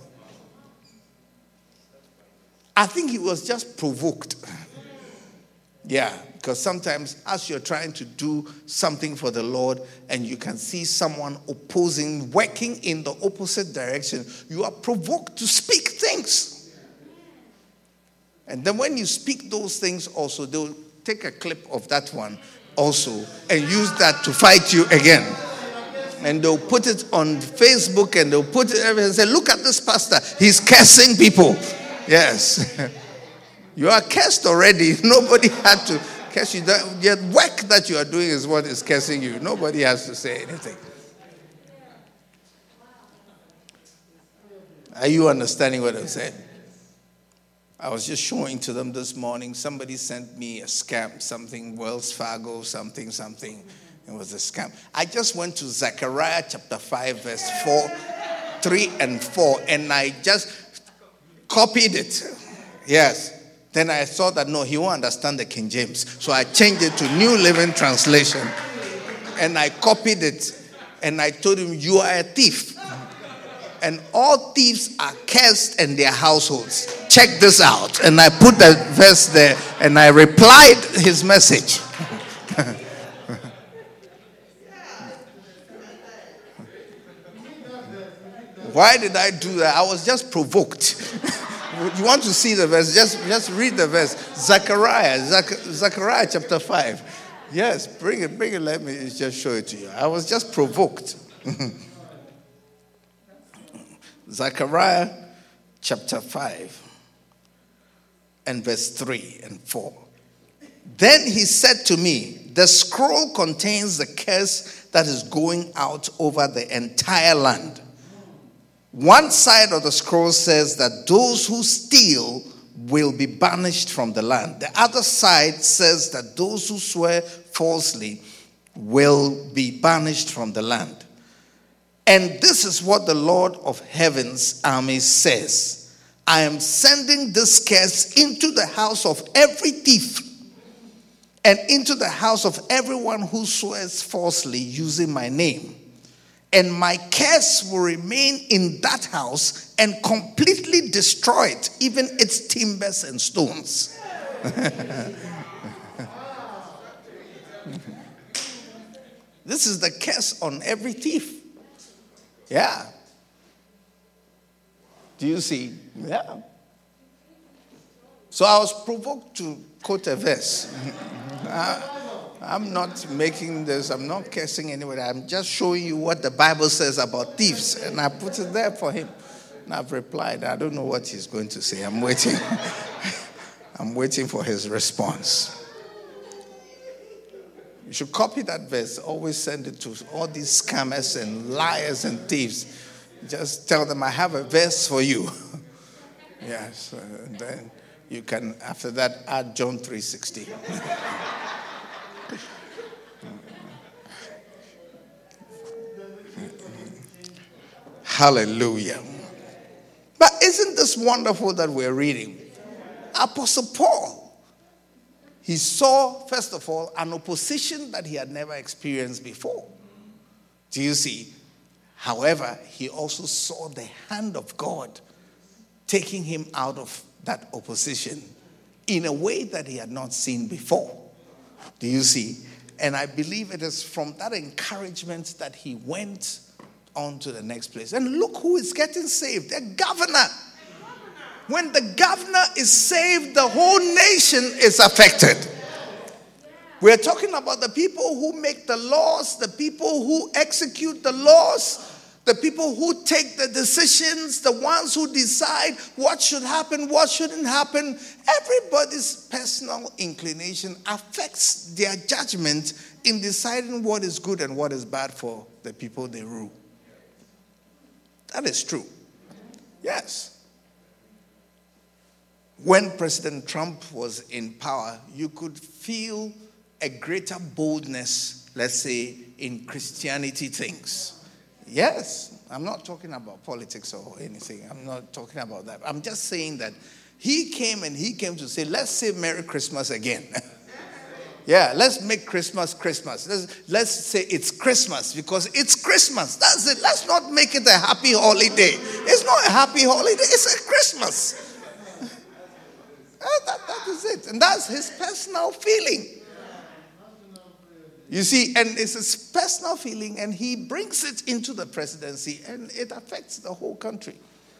I think he was just provoked. Yeah, because sometimes as you're trying to do something for the Lord and you can see someone opposing, working in the opposite direction, you are provoked to speak things. And then when you speak those things also, they'll take a clip of that one also and use that to fight you again. And they'll put it on Facebook and they'll put it everywhere and say, "Look at this pastor. He's cursing people." Yes. You are cursed already. Nobody had to curse you. The, the work that you are doing is what is cursing you. Nobody has to say anything. Are you understanding what I'm saying? I was just showing to them this morning. Somebody sent me a scam, something, Wells Fargo, something, something. It was a scam. I just went to Zechariah chapter five, verse four, three and four, and I just copied it. Yes. Then I saw that, no, he won't understand the King James. So I changed it to New Living Translation. And I copied it. And I told him, you are a thief. And all thieves are cursed in their households. Check this out. And I put the verse there and I replied his message. Why did I do that? I was just provoked. You want to see the verse? Just, just read the verse. Zechariah, Zech- Zechariah chapter five. Yes, bring it, bring it. Let me just show it to you. I was just provoked. Zechariah chapter five and verse three and four. Then he said to me, the scroll contains the curse that is going out over the entire land. One side of the scroll says that those who steal will be banished from the land. The other side says that those who swear falsely will be banished from the land. And this is what the Lord of Heaven's army says. I am sending this curse into the house of every thief and into the house of everyone who swears falsely using my name. And my curse will remain in that house and completely destroy it, even its timbers and stones. This is the curse on every thief. Yeah. Do you see? Yeah. So I was provoked to quote a verse. uh, I'm not making this, I'm not cursing anybody. I'm just showing you what the Bible says about thieves. And I put it there for him. And I've replied. I don't know what he's going to say. I'm waiting. I'm waiting for his response. You should copy that verse. Always send it to all these scammers and liars and thieves. Just tell them, I have a verse for you. Yes. And then you can, after that, add John three sixteen. Hallelujah. But isn't this wonderful that we're reading? Apostle Paul, he saw, first of all, an opposition that he had never experienced before. Do you see? However, he also saw the hand of God taking him out of that opposition in a way that he had not seen before. Do you see? And I believe it is from that encouragement that he went on to the next place. And look who is getting saved. The governor. When the governor is saved, the whole nation is affected. We're talking about the people who make the laws, the people who execute the laws, the people who take the decisions, the ones who decide what should happen, what shouldn't happen. Everybody's personal inclination affects their judgment in deciding what is good and what is bad for the people they rule. That is true. Yes. When President Trump was in power, you could feel a greater boldness, let's say, in Christianity things. Yes, I'm not talking about politics or anything. I'm not talking about that. I'm just saying that he came and he came to say, let's say Merry Christmas again. Yeah, let's make Christmas Christmas. Let's, let's say it's Christmas because it's Christmas. That's it. Let's not make it a happy holiday. It's not a happy holiday. It's a Christmas. that, that is it. And that's his personal feeling. You see, and it's his personal feeling, and he brings it into the presidency, and it affects the whole country.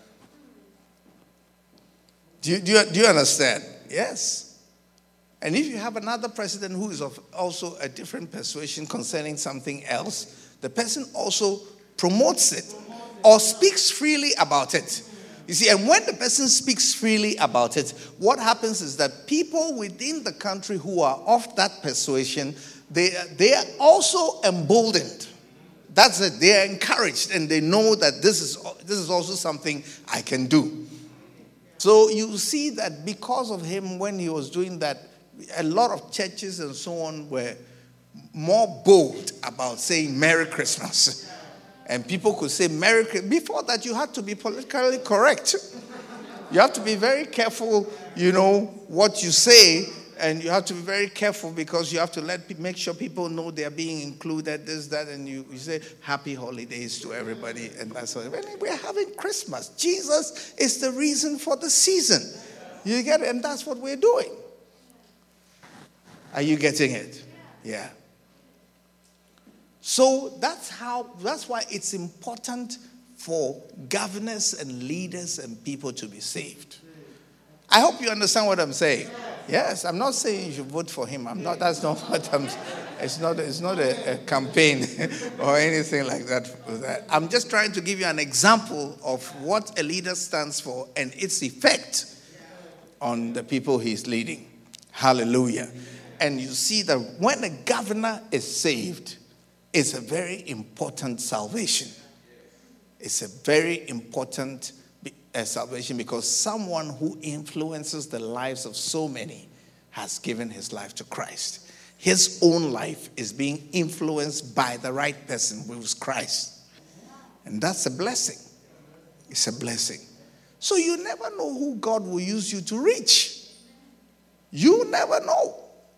Do you, do you, do you understand? Yes. And if you have another president who is of also a different persuasion concerning something else, the person also promotes it or speaks freely about it. You see, and when the person speaks freely about it, what happens is that people within the country who are of that persuasion, they, they are also emboldened. That's it. They are encouraged, and they know that this is, this is also something I can do. So you see that because of him, when he was doing that, a lot of churches and so on were more bold about saying Merry Christmas. And people could say Merry Christmas. Before that, you had to be politically correct. You have to be very careful, you know, what you say. And you have to be very careful because you have to let make sure people know they're being included, this, that. And you, you say happy holidays to everybody. And that's what we're having Christmas. Jesus is the reason for the season. You get it? And that's what we're doing. Are you getting it? Yeah. So that's how, that's why it's important for governors and leaders and people to be saved. I hope you understand what I'm saying. Yes, I'm not saying you should vote for him. I'm not, that's not what I'm, it's not, it's not a, a campaign or anything like that. I'm just trying to give you an example of what a leader stands for and its effect on the people he's leading. Hallelujah. And you see that when a governor is saved, it's a very important salvation. It's a very important uh, salvation because someone who influences the lives of so many has given his life to Christ. His own life is being influenced by the right person, who is Christ. And that's a blessing. It's a blessing. So you never know who God will use you to reach. You never know.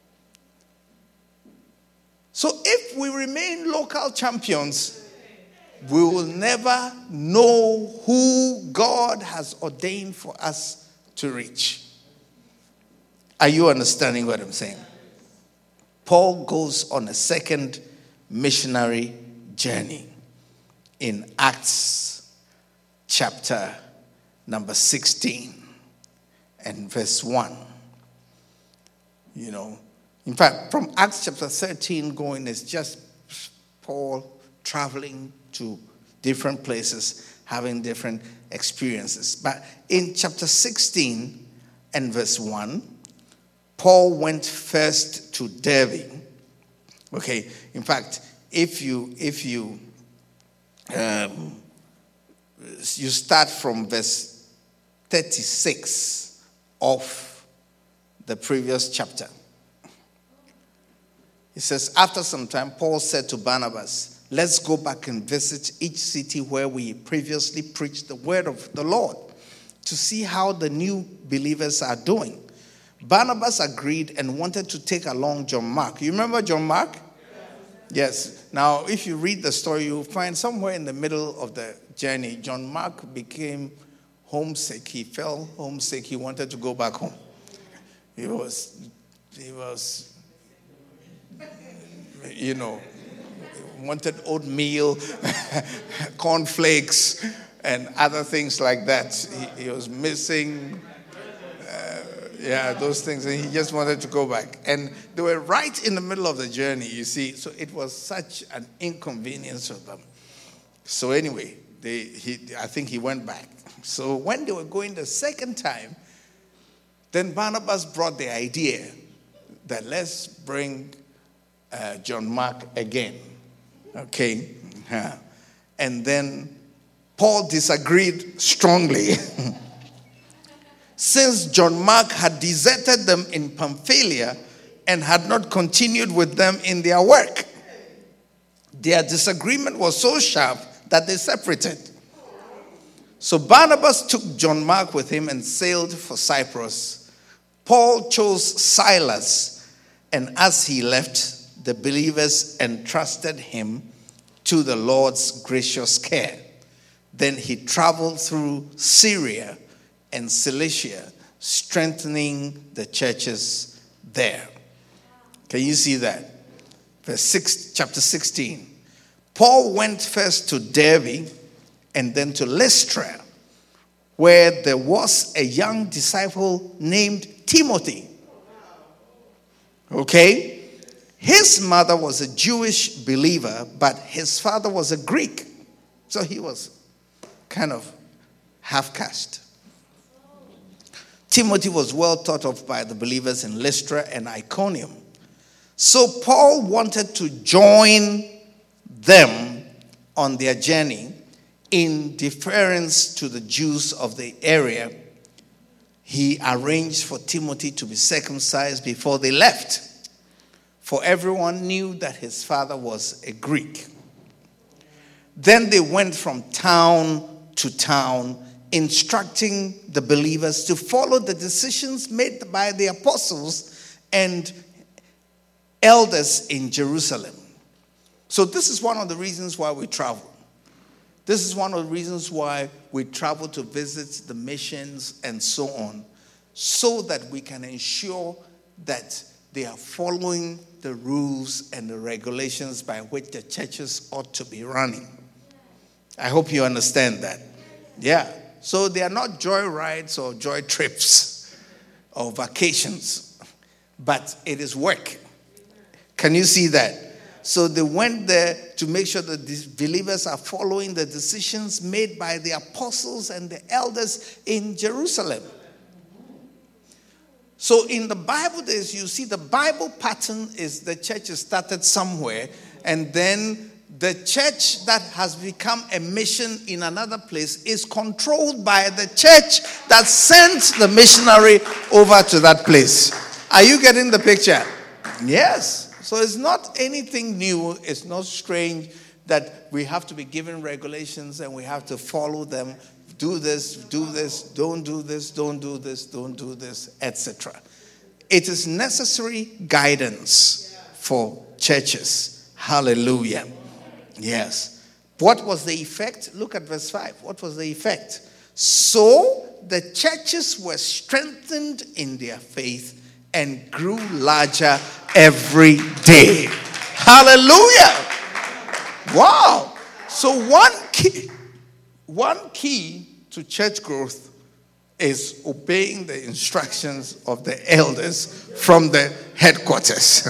So if we remain local champions, we will never know who God has ordained for us to reach. Are you understanding what I'm saying? Paul goes on a second missionary journey in Acts chapter number sixteen and verse one. You know, in fact, from Acts chapter thirteen going is just Paul traveling to different places, having different experiences. But in chapter sixteen and verse one, Paul went first to Derbe. Okay, in fact, if you if you um, you start from verse thirty-six of the previous chapter. It says, after some time, Paul said to Barnabas, let's go back and visit each city where we previously preached the word of the Lord to see how the new believers are doing. Barnabas agreed and wanted to take along John Mark. You remember John Mark? Yes. Now, if you read the story, you'll find somewhere in the middle of the journey, John Mark became homesick. He fell homesick. He wanted to go back home. He was, he was... You know, wanted oatmeal, cornflakes, and other things like that. He, he was missing, uh, yeah, those things, and he just wanted to go back. And they were right in the middle of the journey, you see, so it was such an inconvenience for them. So anyway, they, he, I think he went back. So when they were going the second time, then Barnabas brought the idea that let's bring Uh, John Mark again. Okay. Yeah. And then Paul disagreed strongly. Since John Mark had deserted them in Pamphylia and had not continued with them in their work, their disagreement was so sharp that they separated. So Barnabas took John Mark with him and sailed for Cyprus. Paul chose Silas, and as he left, the believers entrusted him to the Lord's gracious care. Then he traveled through Syria and Cilicia, strengthening the churches there. Can you see that? Verse six, chapter sixteen. Paul went first to Derbe and then to Lystra, where there was a young disciple named Timothy. Okay? His mother was a Jewish believer, but his father was a Greek. So he was kind of half-caste. Timothy was well thought of by the believers in Lystra and Iconium. So Paul wanted to join them on their journey in deference to the Jews of the area. He arranged for Timothy to be circumcised before they left, for everyone knew that his father was a Greek. Then they went from town to town, instructing the believers to follow the decisions made by the apostles and elders in Jerusalem. So this is one of the reasons why we travel. This is one of the reasons why we travel to visit the missions and so on, so that we can ensure that they are following the rules and the regulations by which the churches ought to be running. I hope you understand that. Yeah. So they are not joy rides or joy trips or vacations, but it is work. Can you see that? So they went there to make sure that these believers are following the decisions made by the apostles and the elders in Jerusalem. So in the Bible days, you see the Bible pattern is the church is started somewhere, and then the church that has become a mission in another place is controlled by the church that sent the missionary over to that place. Are you getting the picture? Yes. So it's not anything new. It's not strange that we have to be given regulations and we have to follow them. Do this, do this, don't do this, don't do this, don't do this, et cetera. It is necessary guidance for churches. Hallelujah. Yes. What was the effect? Look at verse five. What was the effect? So the churches were strengthened in their faith and grew larger every day. Hallelujah. Wow. So one key, one key to church growth is obeying the instructions of the elders from the headquarters.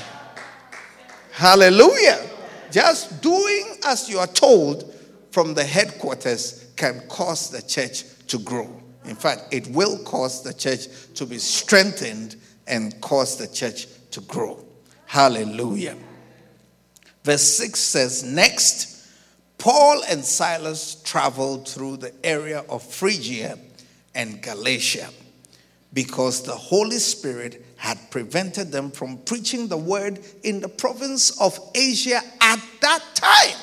Hallelujah. Just doing as you are told from the headquarters can cause the church to grow. In fact, it will cause the church to be strengthened and cause the church to grow. Hallelujah. Verse six says, next, Paul and Silas traveled through the area of Phrygia and Galatia because the Holy Spirit had prevented them from preaching the word in the province of Asia at that time.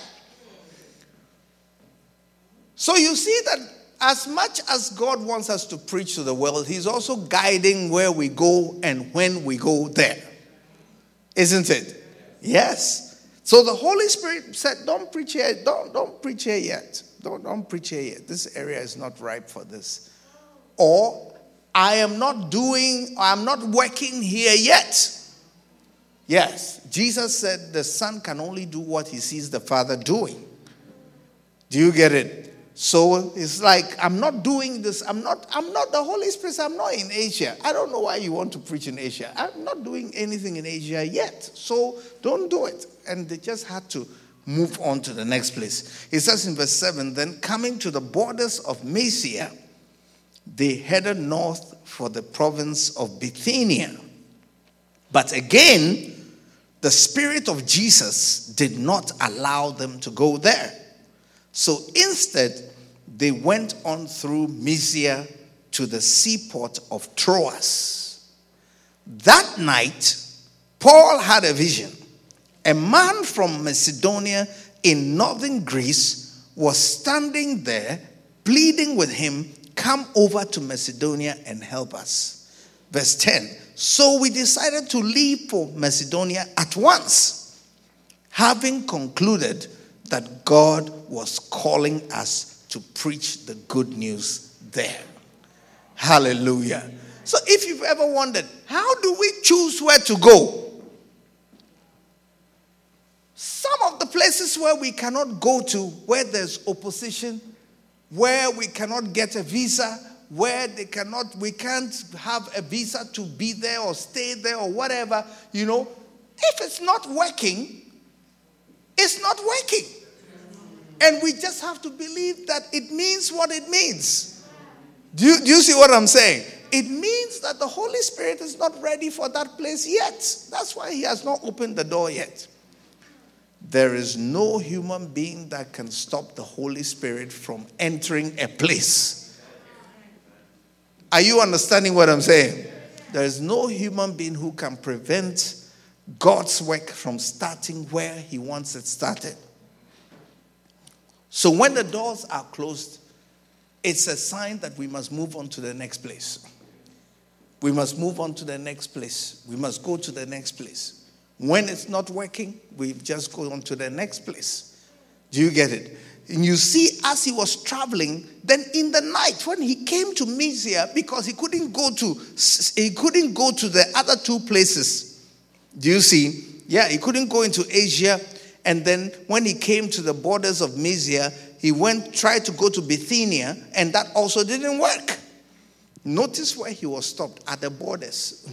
So you see that as much as God wants us to preach to the world, he's also guiding where we go and when we go there. Isn't it? Yes. So the Holy Spirit said, don't preach here. Don't, don't preach here yet. Don't, don't preach here yet. This area is not ripe for this. Or, I am not doing, I'm not working here yet. Yes. Jesus said the Son can only do what he sees the Father doing. Do you get it? So it's like, I'm not doing this. I'm not, I'm not the Holy Spirit. I'm not in Asia. I don't know why you want to preach in Asia. I'm not doing anything in Asia yet. So don't do it. And they just had to move on to the next place. It says in verse seven, then coming to the borders of Mysia, they headed north for the province of Bithynia. But again, the Spirit of Jesus did not allow them to go there. So instead, they went on through Mysia to the seaport of Troas. That night, Paul had a vision. A man from Macedonia in northern Greece was standing there, pleading with him, come over to Macedonia and help us. Verse ten, so we decided to leave for Macedonia at once, having concluded that God was calling us to preach the good news there. Hallelujah. So if you've ever wondered, how do we choose where to go? Some of the places where we cannot go to, where there's opposition, where we cannot get a visa, where they cannot, we can't have a visa to be there or stay there or whatever, you know, if it's not working, it's not working. And we just have to believe that it means what it means. Do you, do you see what I'm saying? It means that the Holy Spirit is not ready for that place yet. That's why he has not opened the door yet. There is no human being that can stop the Holy Spirit from entering a place. Are you understanding what I'm saying? There is no human being who can prevent God's work from starting where he wants it started. So when the doors are closed, it's a sign that we must move on to the next place. We must move on to the next place. We must go to the next place. When it's not working, we just go on to the next place. Do you get it? And you see, as he was traveling, then in the night when he came to Mysia, because he couldn't go to he couldn't go to the other two places. Do you see? Yeah, he couldn't go into Asia. And then when he came to the borders of Mysia, he went, tried to go to Bithynia, and that also didn't work. Notice where he was stopped, at the borders.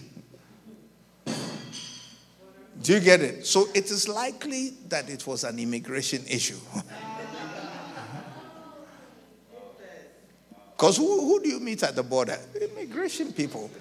Do you get it? So it is likely that it was an immigration issue. Because who, who do you meet at the border? Immigration people.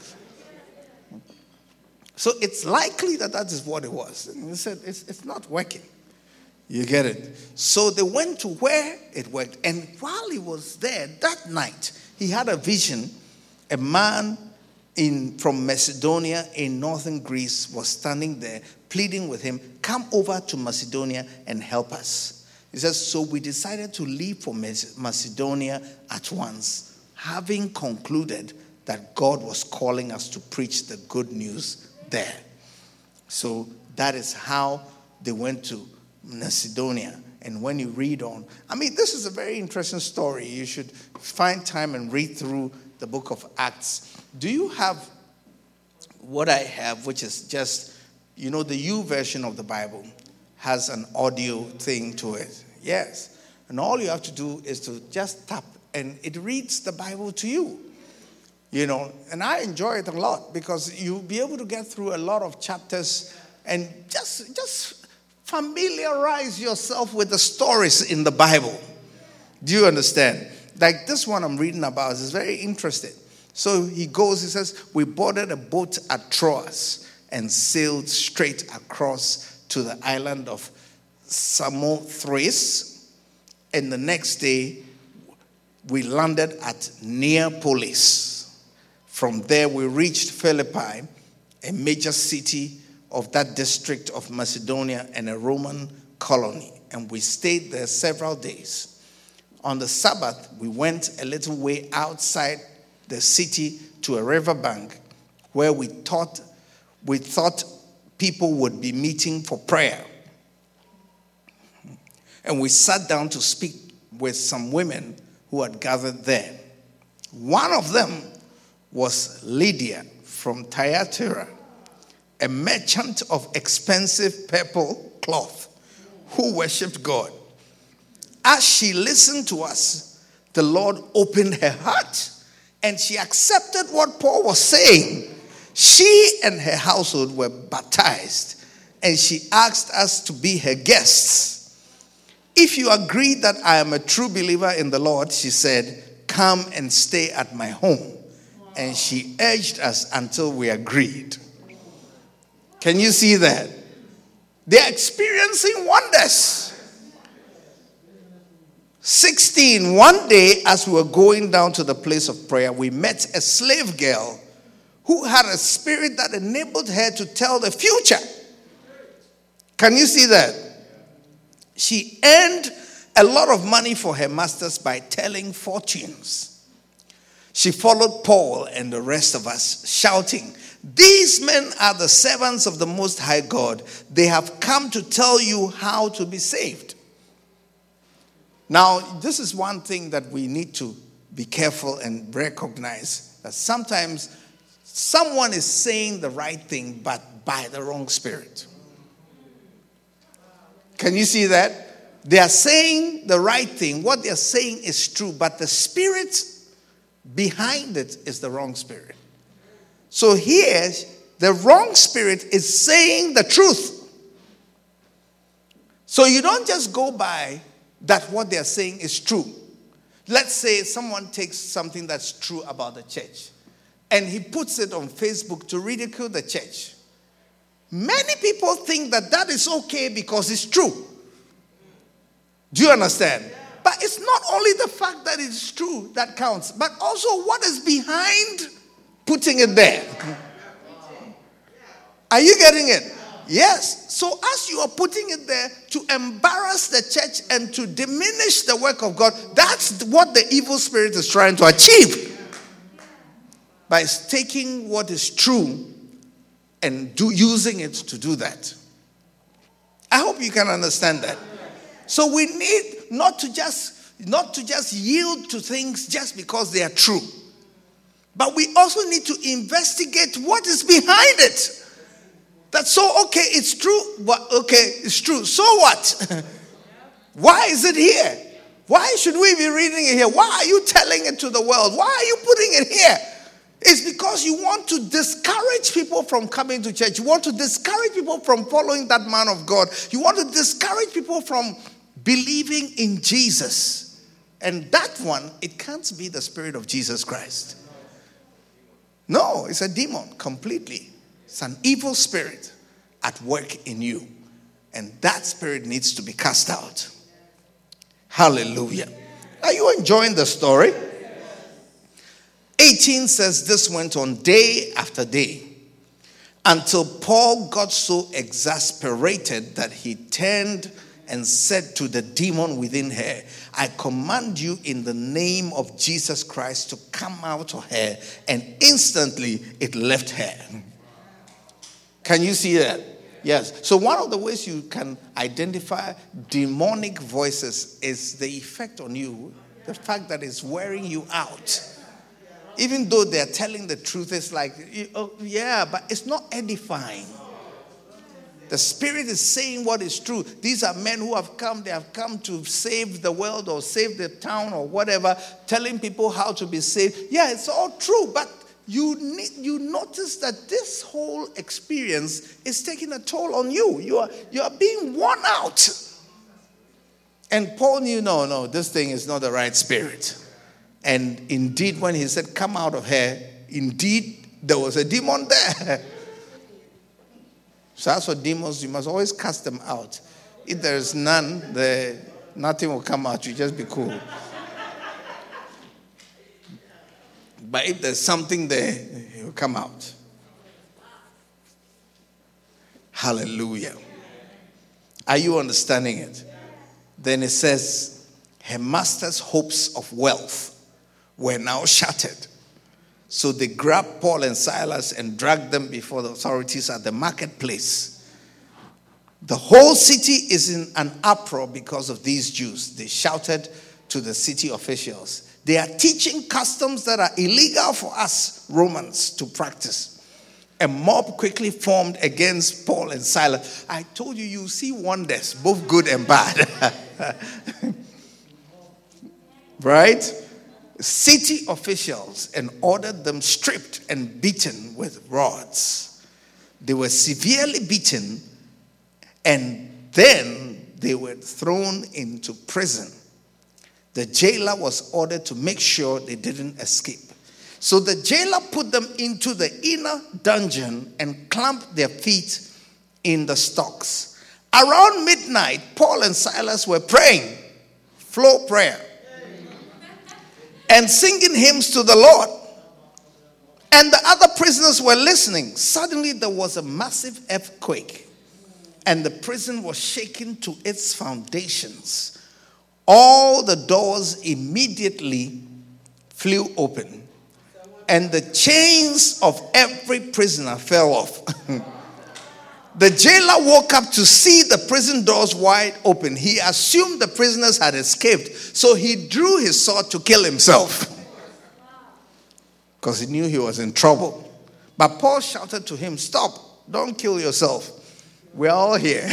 So it's likely that that is what it was. And he said, it's, it's not working. You get it? So they went to where it worked. And while he was there that night, he had a vision. A man in from Macedonia in northern Greece was standing there pleading with him, come over to Macedonia and help us. He says, so we decided to leave for Macedonia at once, having concluded that God was calling us to preach the good news there. So that is how they went to Macedonia. And when you read on, I mean, this is a very interesting story. You should find time and read through the book of Acts. Do you have what I have, which is just, you know, the U version of the Bible has an audio thing to it? Yes. And all you have to do is to just tap and it reads the Bible to you. You know, and I enjoy it a lot because you'll be able to get through a lot of chapters and just just familiarize yourself with the stories in the Bible. Do you understand? Like this one I'm reading about is very interesting. So he goes, he says, we boarded a boat at Troas and sailed straight across to the island of Samothrace. And the next day, we landed at Neapolis. From there, we reached Philippi, a major city of that district of Macedonia and a Roman colony. And we stayed there several days. On the Sabbath, we went a little way outside the city to a riverbank where we thought, we thought people would be meeting for prayer. And we sat down to speak with some women who had gathered there. One of them was Lydia from Thyatira, a merchant of expensive purple cloth who worshipped God. As she listened to us, the Lord opened her heart and she accepted what Paul was saying. She and her household were baptized and she asked us to be her guests. If you agree that I am a true believer in the Lord, she said, come and stay at my home. And she urged us until we agreed. Can you see that? They're experiencing wonders. sixteen, one day as we were going down to the place of prayer, we met a slave girl who had a spirit that enabled her to tell the future. Can you see that? She earned a lot of money for her masters by telling fortunes. She followed Paul and the rest of us, shouting, these men are the servants of the Most High God. They have come to tell you how to be saved. Now, this is one thing that we need to be careful and recognize, that sometimes someone is saying the right thing, but by the wrong spirit. Can you see that? They are saying the right thing. What they are saying is true, but the spirit behind it is the wrong spirit. So here, the wrong spirit is saying the truth. So you don't just go by that what they're saying is true. Let's say someone takes something that's true about the church and he puts it on Facebook to ridicule the church. Many people think that that is okay because it's true. Do you understand? But it's not only the fact that it's true that counts, but also what is behind putting it there. Are you getting it? Yes. So as you are putting it there to embarrass the church and to diminish the work of God, that's what the evil spirit is trying to achieve. By taking what is true and do using it to do that. I hope you can understand that. So we need not to just not to just yield to things just because they are true. But we also need to investigate what is behind it. That's so okay, it's true, but okay, it's true. So what? Why is it here? Why should we be reading it here? Why are you telling it to the world? Why are you putting it here? It's because you want to discourage people from coming to church. You want to discourage people from following that man of God. You want to discourage people from believing in Jesus. And that one, it can't be the Spirit of Jesus Christ. No, it's a demon completely. It's an evil spirit at work in you. And that spirit needs to be cast out. Hallelujah. Are you enjoying the story? eighteen says this went on day after day until Paul got so exasperated that he turned and said to the demon within her, I command you in the name of Jesus Christ to come out of her. And instantly it left her. Can you see that? Yes. So one of the ways you can identify demonic voices is the effect on you, the fact that it's wearing you out. Even though they're telling the truth, it's like, oh, yeah, but it's not edifying. The Spirit is saying what is true. These are men who have come, they have come to save the world or save the town or whatever, telling people how to be saved. Yeah, it's all true, but you need, you notice that this whole experience is taking a toll on you. You are, you are being worn out. And Paul knew, no, no, this thing is not the right spirit. And indeed, when he said, come out of her, indeed, there was a demon there. So as for demons, you must always cast them out. If there is none, the, nothing will come out. You just be cool. But if there's something there, it will come out. Hallelujah. Are you understanding it? Then it says, her master's hopes of wealth were now shattered. So they grabbed Paul and Silas and dragged them before the authorities at the marketplace. The whole city is in an uproar because of these Jews. They shouted to the city officials, they are teaching customs that are illegal for us Romans to practice. A mob quickly formed against Paul and Silas. I told you, you see wonders, both good and bad. Right? City officials and ordered them stripped and beaten with rods. They were severely beaten and then they were thrown into prison. The jailer was ordered to make sure they didn't escape. So the jailer put them into the inner dungeon and clamped their feet in the stocks. Around midnight, Paul and Silas were praying, flow prayer, and singing hymns to the Lord. And the other prisoners were listening. Suddenly there was a massive earthquake, and the prison was shaken to its foundations. All the doors immediately flew open, and the chains of every prisoner fell off. The jailer woke up to see the prison doors wide open. He assumed the prisoners had escaped, so he drew his sword to kill himself because he knew he was in trouble. But Paul shouted to him, stop, don't kill yourself. We're all here.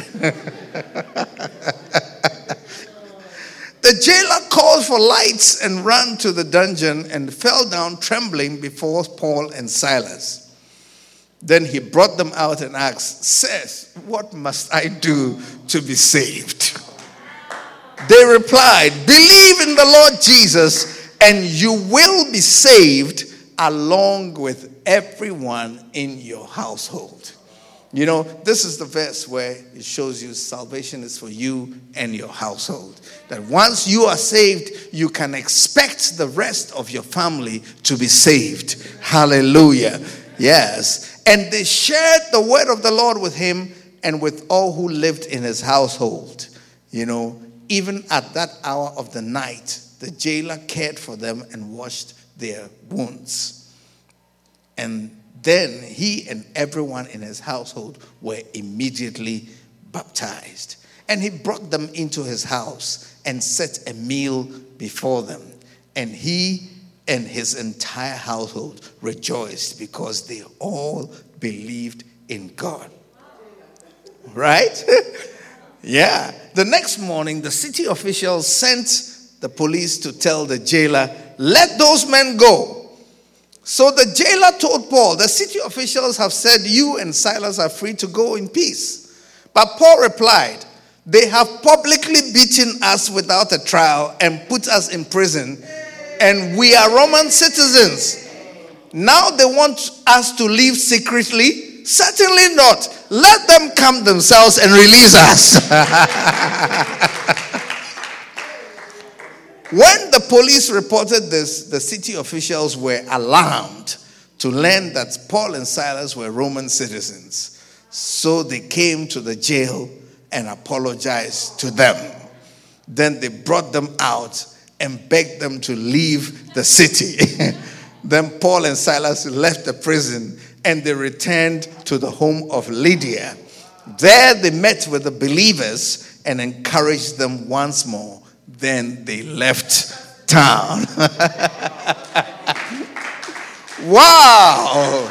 The jailer called for lights and ran to the dungeon and fell down trembling before Paul and Silas. Then he brought them out and asked, sirs, what must I do to be saved? They replied, believe in the Lord Jesus and you will be saved along with everyone in your household. You know, this is the verse where it shows you salvation is for you and your household. That once you are saved, you can expect the rest of your family to be saved. Hallelujah. Yes. And they shared the word of the Lord with him and with all who lived in his household. You know, even at that hour of the night, the jailer cared for them and washed their wounds. And then he and everyone in his household were immediately baptized. And he brought them into his house and set a meal before them. And he and his entire household rejoiced because they all believed in God. Right? Yeah. The next morning, the city officials sent the police to tell the jailer, let those men go. So the jailer told Paul, the city officials have said you and Silas are free to go in peace. But Paul replied, they have publicly beaten us without a trial and put us in prison, and we are Roman citizens. Now they want us to leave secretly? Certainly not. Let them come themselves and release us. When the police reported this, the city officials were alarmed to learn that Paul and Silas were Roman citizens. So they came to the jail and apologized to them. Then they brought them out and begged them to leave the city. Then Paul and Silas left the prison and they returned to the home of Lydia. There they met with the believers and encouraged them once more. Then they left town. Wow.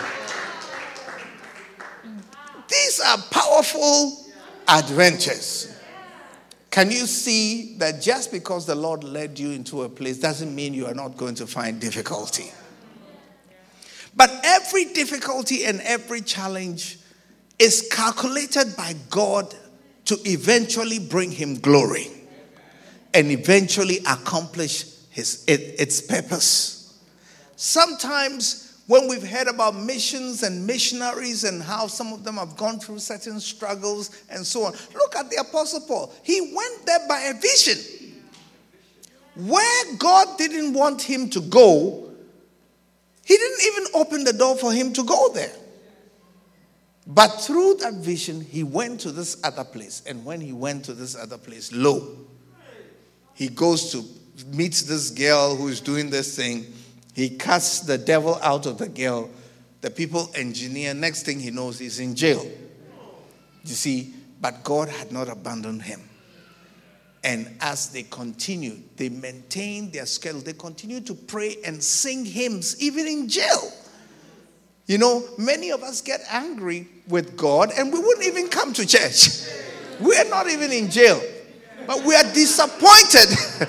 These are powerful adventures. Can you see that just because the Lord led you into a place doesn't mean you are not going to find difficulty? But every difficulty and every challenge is calculated by God to eventually bring him glory and eventually accomplish his it, its purpose. Sometimes when we've heard about missions and missionaries and how some of them have gone through certain struggles and so on, look at the Apostle Paul. He went there by a vision. Where God didn't want him to go, he didn't even open the door for him to go there. But through that vision, he went to this other place. And when he went to this other place, lo, he goes to meet this girl who is doing this thing. He casts the devil out of the girl. The people engineer. Next thing he knows, he's in jail. You see, but God had not abandoned him. And as they continued, they maintained their schedule. They continued to pray and sing hymns, even in jail. You know, many of us get angry with God and we wouldn't even come to church. We are not even in jail. But we are disappointed.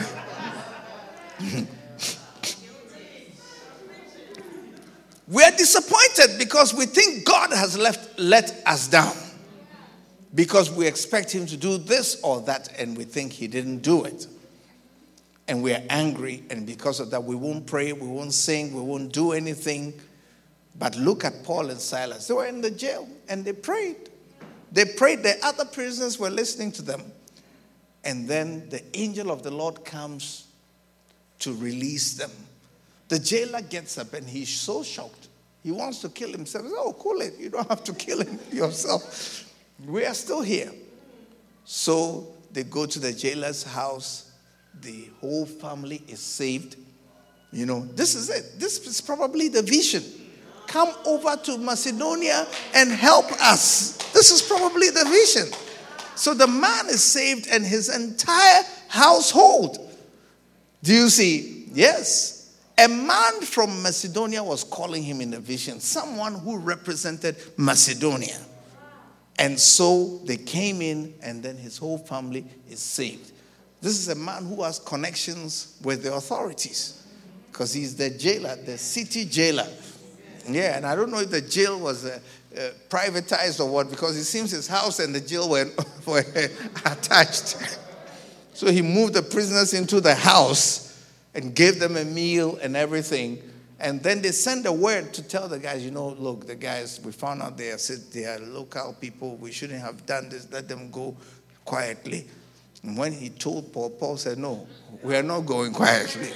We are disappointed because we think God has left let us down. Because we expect him to do this or that and we think he didn't do it. And we are angry, and because of that we won't pray, we won't sing, we won't do anything. But look at Paul and Silas. They were in the jail and they prayed. They prayed. The other prisoners were listening to them. And then the angel of the Lord comes to release them. The jailer gets up and he's so shocked. He wants to kill himself. He says, oh, cool it. You don't have to kill him yourself. We are still here. So they go to the jailer's house. The whole family is saved. You know, this is it. This is probably the vision. Come over to Macedonia and help us. This is probably the vision. So the man is saved and his entire household. Do you see? Yes. A man from Macedonia was calling him in the vision. Someone who represented Macedonia. And so they came in and then his whole family is saved. This is a man who has connections with the authorities. Because he's the jailer, the city jailer. Yeah, and I don't know if the jail was uh, uh, privatized or what, because it seems his house and the jail were, were attached. So he moved the prisoners into the house and gave them a meal and everything. And then they sent a word to tell the guys, you know, look, the guys, we found out they are, they are local people. We shouldn't have done this. Let them go quietly. And when he told Paul, Paul said, no, we are not going quietly.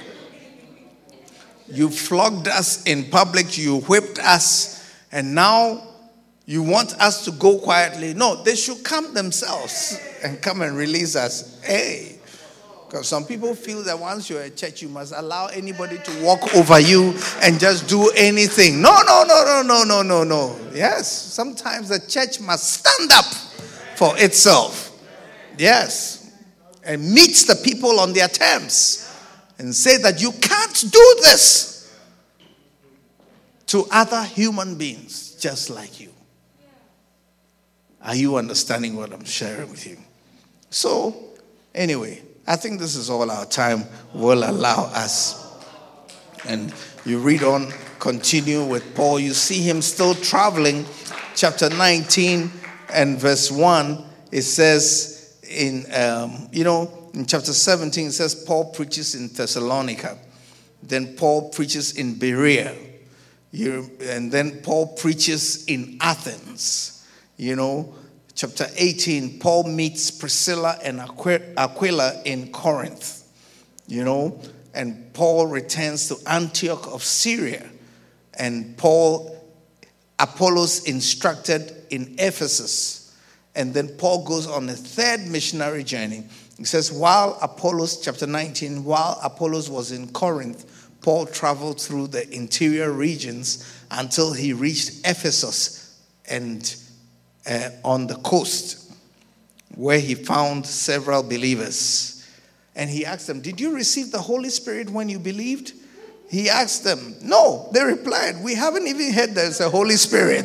You flogged us in public. You whipped us. And now you want us to go quietly. No, they should come themselves and come and release us. Hey. Because some people feel that once you're a church, you must allow anybody to walk over you and just do anything. No, no, no, no, no, no, no, no. Yes, sometimes the church must stand up for itself. Yes. And meet the people on their terms and say that you can't do this to other human beings just like you. Are you understanding what I'm sharing with you? So, anyway, I think this is all our time will allow us. And you read on, continue with Paul. You see him still traveling. Chapter nineteen and verse one, it says in, um, you know, in chapter seventeen, it says Paul preaches in Thessalonica. Then Paul preaches in Berea. You, and then Paul preaches in Athens. You know, chapter eighteen, Paul meets Priscilla and Aquila in Corinth, you know, and Paul returns to Antioch of Syria. And Paul, Apollos instructed in Ephesus. And then Paul goes on a third missionary journey. He says, while Apollos, chapter nineteen, while Apollos was in Corinth, Paul traveled through the interior regions until he reached Ephesus and Uh, on the coast, where he found several believers. And he asked them, did you receive the Holy Spirit when you believed? He asked them. No, they replied, we haven't even heard there's a Holy Spirit.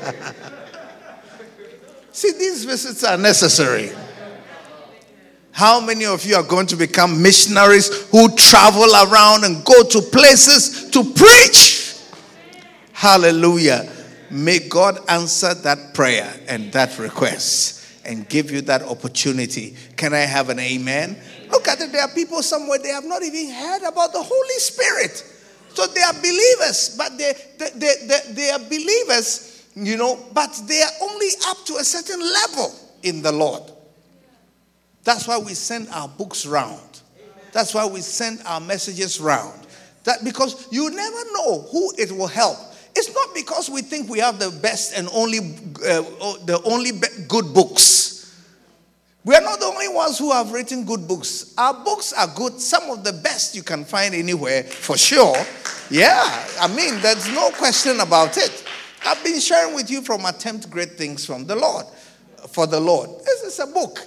See, these visits are necessary. How many of you are going to become missionaries who travel around and go to places to preach? Hallelujah. May God answer that prayer and that request and give you that opportunity. Can I have an amen? Look at it. There are people somewhere, they have not even heard about the Holy Spirit. So they are believers, but they, they, they, they, they are believers, you know, but they are only up to a certain level in the Lord. That's why we send our books round. That's why we send our messages round. That because you never know who it will help. It's not because we think we have the best and only uh, the only be- good books. We are not the only ones who have written good books. Our books are good, some of the best you can find anywhere, for sure. Yeah, I mean, there's no question about it. I've been sharing with you from Attempt Great Things from the Lord, for the Lord. This is a book.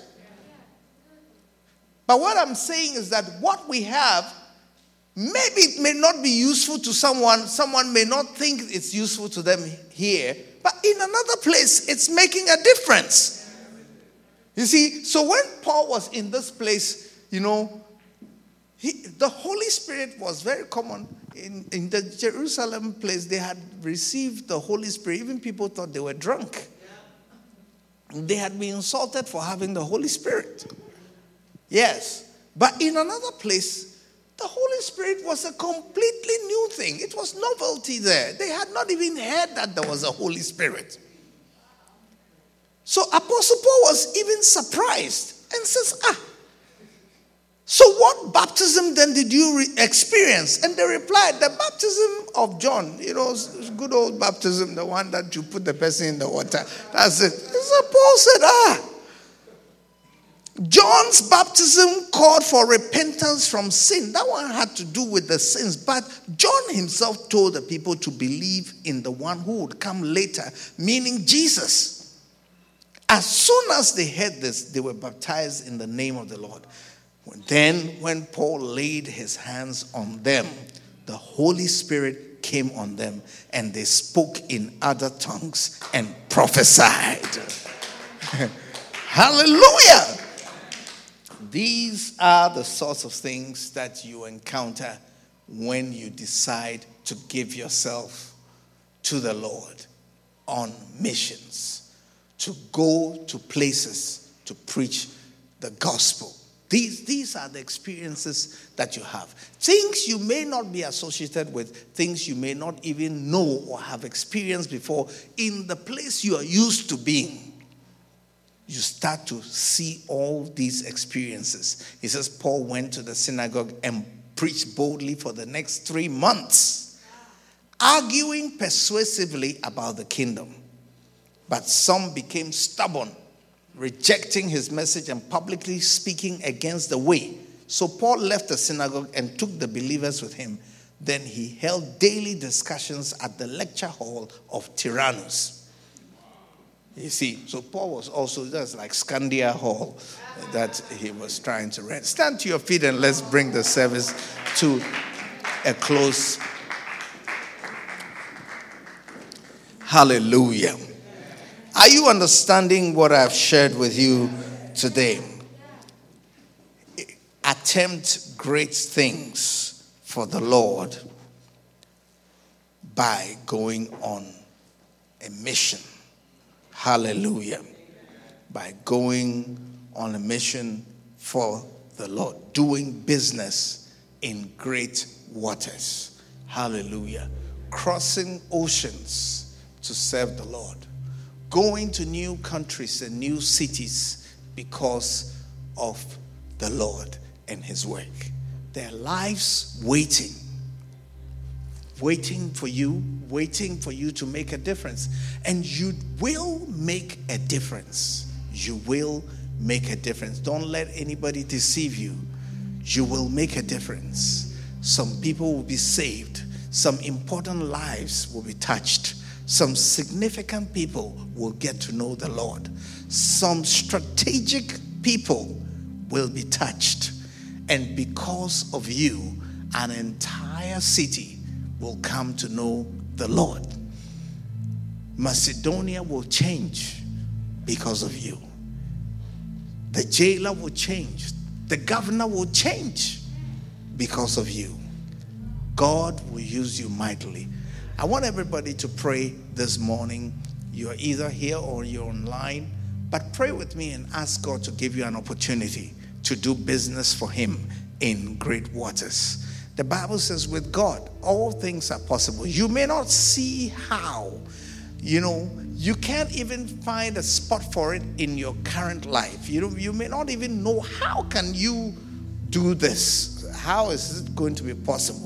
But what I'm saying is that what we have, maybe it may not be useful to someone. Someone may not think it's useful to them here. But in another place, it's making a difference. You see, so when Paul was in this place, you know, he, the Holy Spirit was very common. In, in the Jerusalem place, they had received the Holy Spirit. Even people thought they were drunk. They had been insulted for having the Holy Spirit. Yes. But in another place, the Holy Spirit was a completely new thing. It was novelty there. They had not even heard that there was a Holy Spirit. So Apostle Paul was even surprised and says, ah, so what baptism then did you re- experience? And they replied, the baptism of John, you know, good old baptism, the one that you put the person in the water. That's it. So Paul said, ah, John's baptism called for repentance from sin. That one had to do with the sins. But John himself told the people to believe in the one who would come later, meaning Jesus. As soon as they heard this, they were baptized in the name of the Lord. Then when Paul laid his hands on them, the Holy Spirit came on them, and they spoke in other tongues and prophesied. Hallelujah! These are the sorts of things that you encounter when you decide to give yourself to the Lord on missions, to go to places to preach the gospel. These, these are the experiences that you have. Things you may not be associated with, things you may not even know or have experienced before, in the place you are used to being, you start to see all these experiences. He says Paul went to the synagogue and preached boldly for the next three months, arguing persuasively about the kingdom. But some became stubborn, rejecting his message and publicly speaking against the way. So Paul left the synagogue and took the believers with him. Then he held daily discussions at the lecture hall of Tyrannus. You see, so Paul was also, that's like Scandia Hall that he was trying to rent. Stand to your feet and let's bring the service to a close. Hallelujah. Are you understanding what I've shared with you today? Attempt great things for the Lord by going on a mission. Hallelujah. By going on a mission for the Lord. Doing business in great waters. Hallelujah. Crossing oceans to serve the Lord. Going to new countries and new cities because of the Lord and his work. Their lives waiting. Waiting for you, waiting for you to make a difference. And you will make a difference. You will make a difference. Don't let anybody deceive you. You will make a difference. Some people will be saved. Some important lives will be touched. Some significant people will get to know the Lord. Some strategic people will be touched. And because of you, an entire city will come to know the Lord. Macedonia will change because of you. The jailer will change. The governor will change because of you. God will use you mightily. I want everybody to pray this morning. You're either here or you're online, but pray with me and ask God to give you an opportunity to do business for him in great waters. The Bible says with God, all things are possible. You may not see how. You know, you can't even find a spot for it in your current life. You know, you may not even know how can you do this. How is it going to be possible?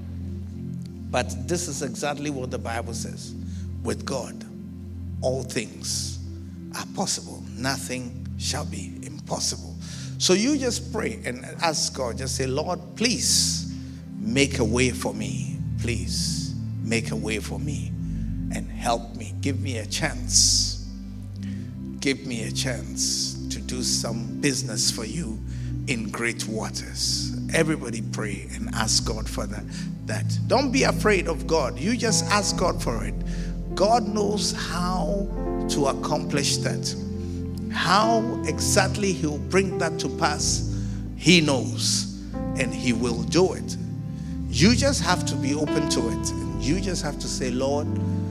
But this is exactly what the Bible says. With God, all things are possible. Nothing shall be impossible. So you just pray and ask God. Just say, Lord, please make a way for me. Please make a way for me and help me. Give me a chance. Give me a chance to do some business for you in great waters. Everybody pray and ask God for that. That. Don't be afraid of God. You just ask God for it. God knows how to accomplish that. How exactly he'll bring that to pass, he knows, and he will do it. You just have to be open to it. And you just have to say, Lord,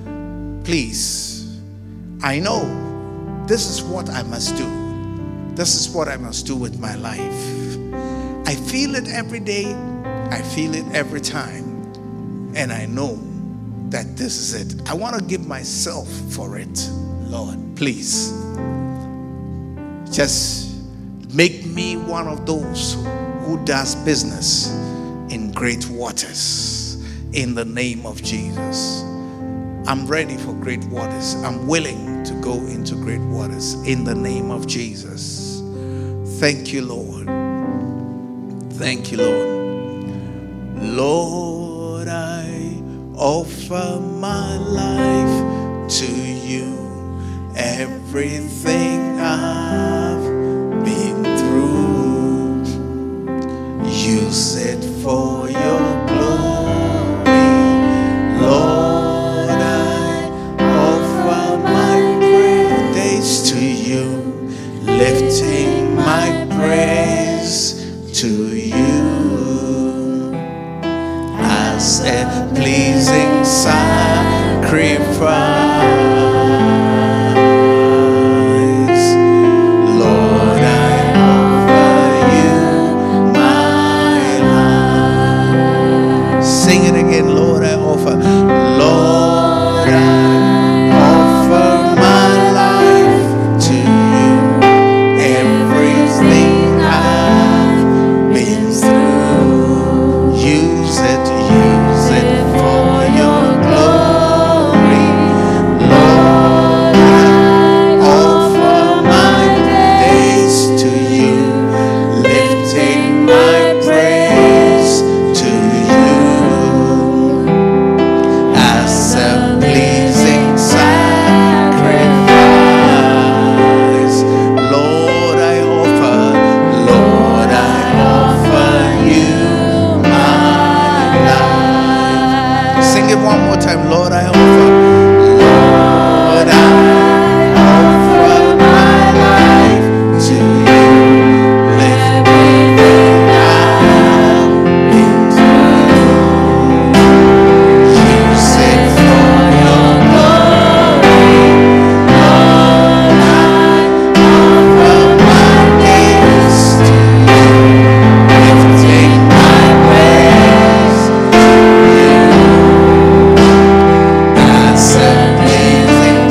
please, I know this is what I must do. This is what I must do with my life. I feel it every day. I feel it every time. And I know that this is it. I want to give myself for it. Lord, please. Just make me one of those who does business in great waters. In the name of Jesus. I'm ready for great waters. I'm willing to go into great waters. In the name of Jesus. Thank you, Lord. Thank you, Lord. Lord, I offer my life to you. Everything I've been through, use it for your glory. Lord, I offer my praise to you, lifting my praise to you as a pleasing sacrifice. Lord, I offer you offer. Lord, I offer my life to you. Everything I've been through, use it, use it for your glory. Lord, I offer my days to you, lifting my praise to you as a pleasing sacrifice. Lord, I offer, Lord, I offer you my life. Sing it one more time. Lord, I offer, Lord, I offer my life to you. Lift everything I've been through. Use it for your glory. Lord, I offer my days to you, lifting my praise to you as a pleasing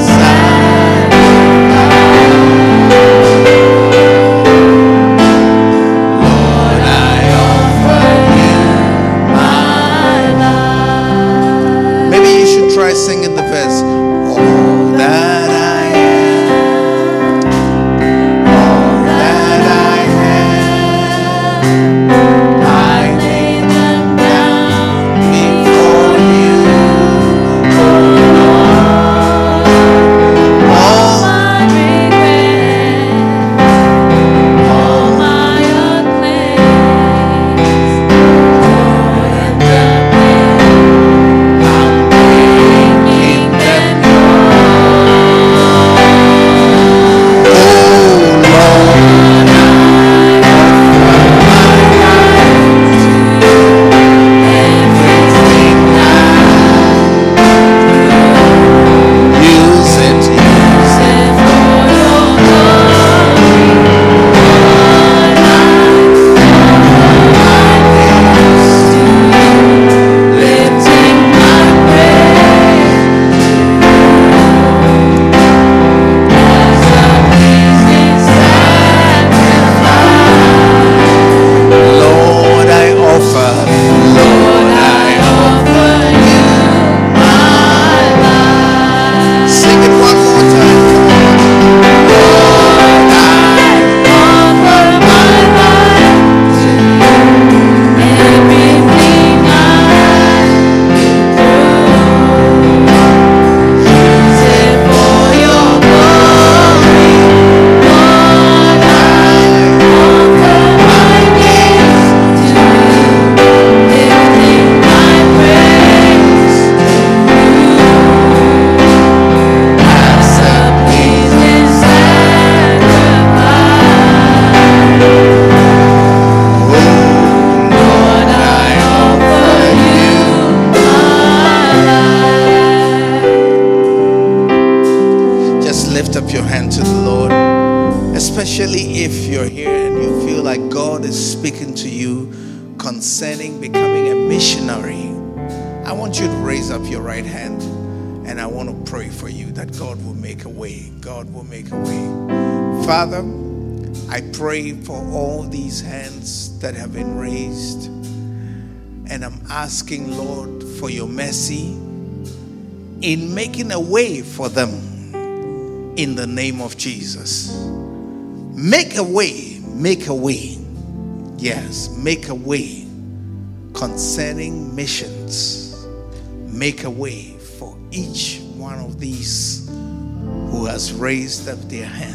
sacrifice. Lord, I offer you my life. Maybe you should try singing the verse. All that I am, all that I have, I lay them down before you, oh Lord. All my regrets, all my unplanned, throw in the bin. I'm making them yours. Oh Lord, I offer my life to you. Everything I use it, use it for your glory. Lord, I offer my days to you, lifting my praise as a pleasing sacrifice. Lord, I offer, Lord, I offer you my life. Sing it one more time. Lord, I offer my life to you. Everything I've been through, use it for your glory. Lord, I offer my days to you, lifting my praise to you as a pleasing sacrifice. Oh Lord, I offer you my life. Just lift up your hand to the Lord, especially if you're here and you feel like God is speaking to you concerning becoming a missionary. I want you to raise up your right hand and I want to pray for you that God will make a way. God will make a way. Father, I pray for all these hands that have been raised, and I'm asking, Lord, for your mercy in making a way for them in the name of Jesus. Make a way, make a way. Yes, make a way concerning missions. Make a way for each one of these who has raised up their hand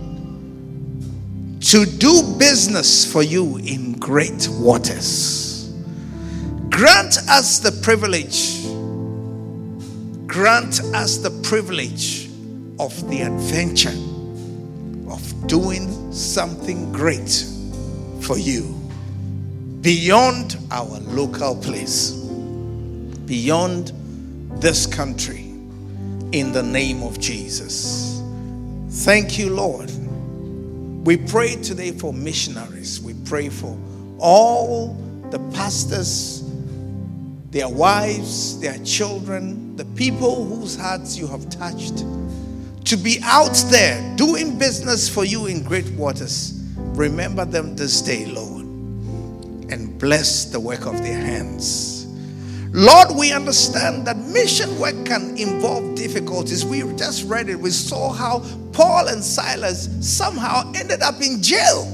to do business for you in great waters. Grant us the privilege, grant us the privilege of the adventure of doing something great for you beyond our local place, beyond this country, in the name of Jesus. Thank you, Lord. We pray today for missionaries. We pray for all the pastors their wives, their children, the people whose hearts you have touched, to be out there doing business for you in great waters. Remember them this day, Lord, and bless the work of their hands. Lord, we understand that mission work can involve difficulties. We just read it. We saw how Paul and Silas somehow ended up in jail.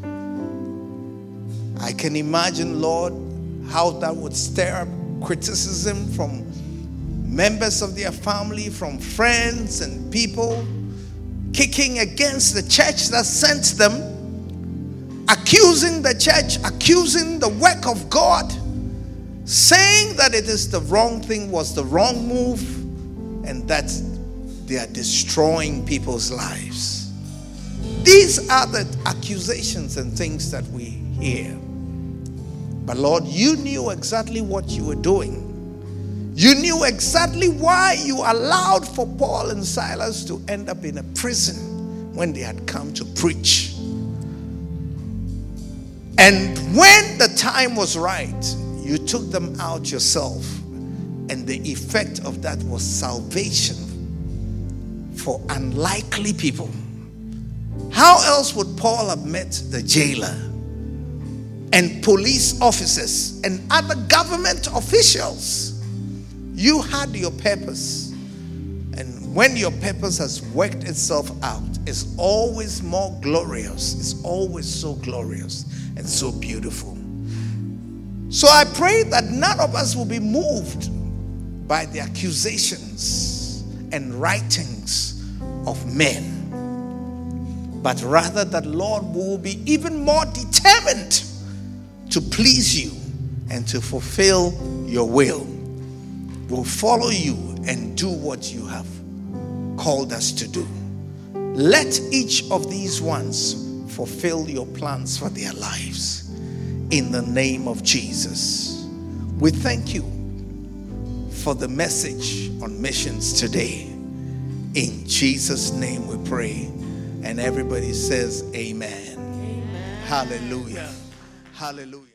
I can imagine, Lord, how that would stir up criticism from members of their family, from friends and people, kicking against the church that sent them, accusing the church, accusing the work of God, saying that it is the wrong thing, was the wrong move, and that they are destroying people's lives. These are the accusations and things that we hear. But Lord, you knew exactly what you were doing. You knew exactly why you allowed for Paul and Silas to end up in a prison when they had come to preach. And when the time was right, you took them out yourself. And the effect of that was salvation for unlikely people. How else would Paul have met the jailer and police officers and other government officials? You had your purpose. And when your purpose has worked itself out, it's always more glorious. It's always so glorious and so beautiful. So I pray that none of us will be moved by the accusations and writings of men, but rather that, Lord, we will be even more determined to please you and to fulfill your will. We'll follow you and do what you have called us to do. Let each of these ones fulfill your plans for their lives. In the name of Jesus. We thank you for the message on missions today. In Jesus' name we pray. And everybody says amen. Amen. Hallelujah. Hallelujah.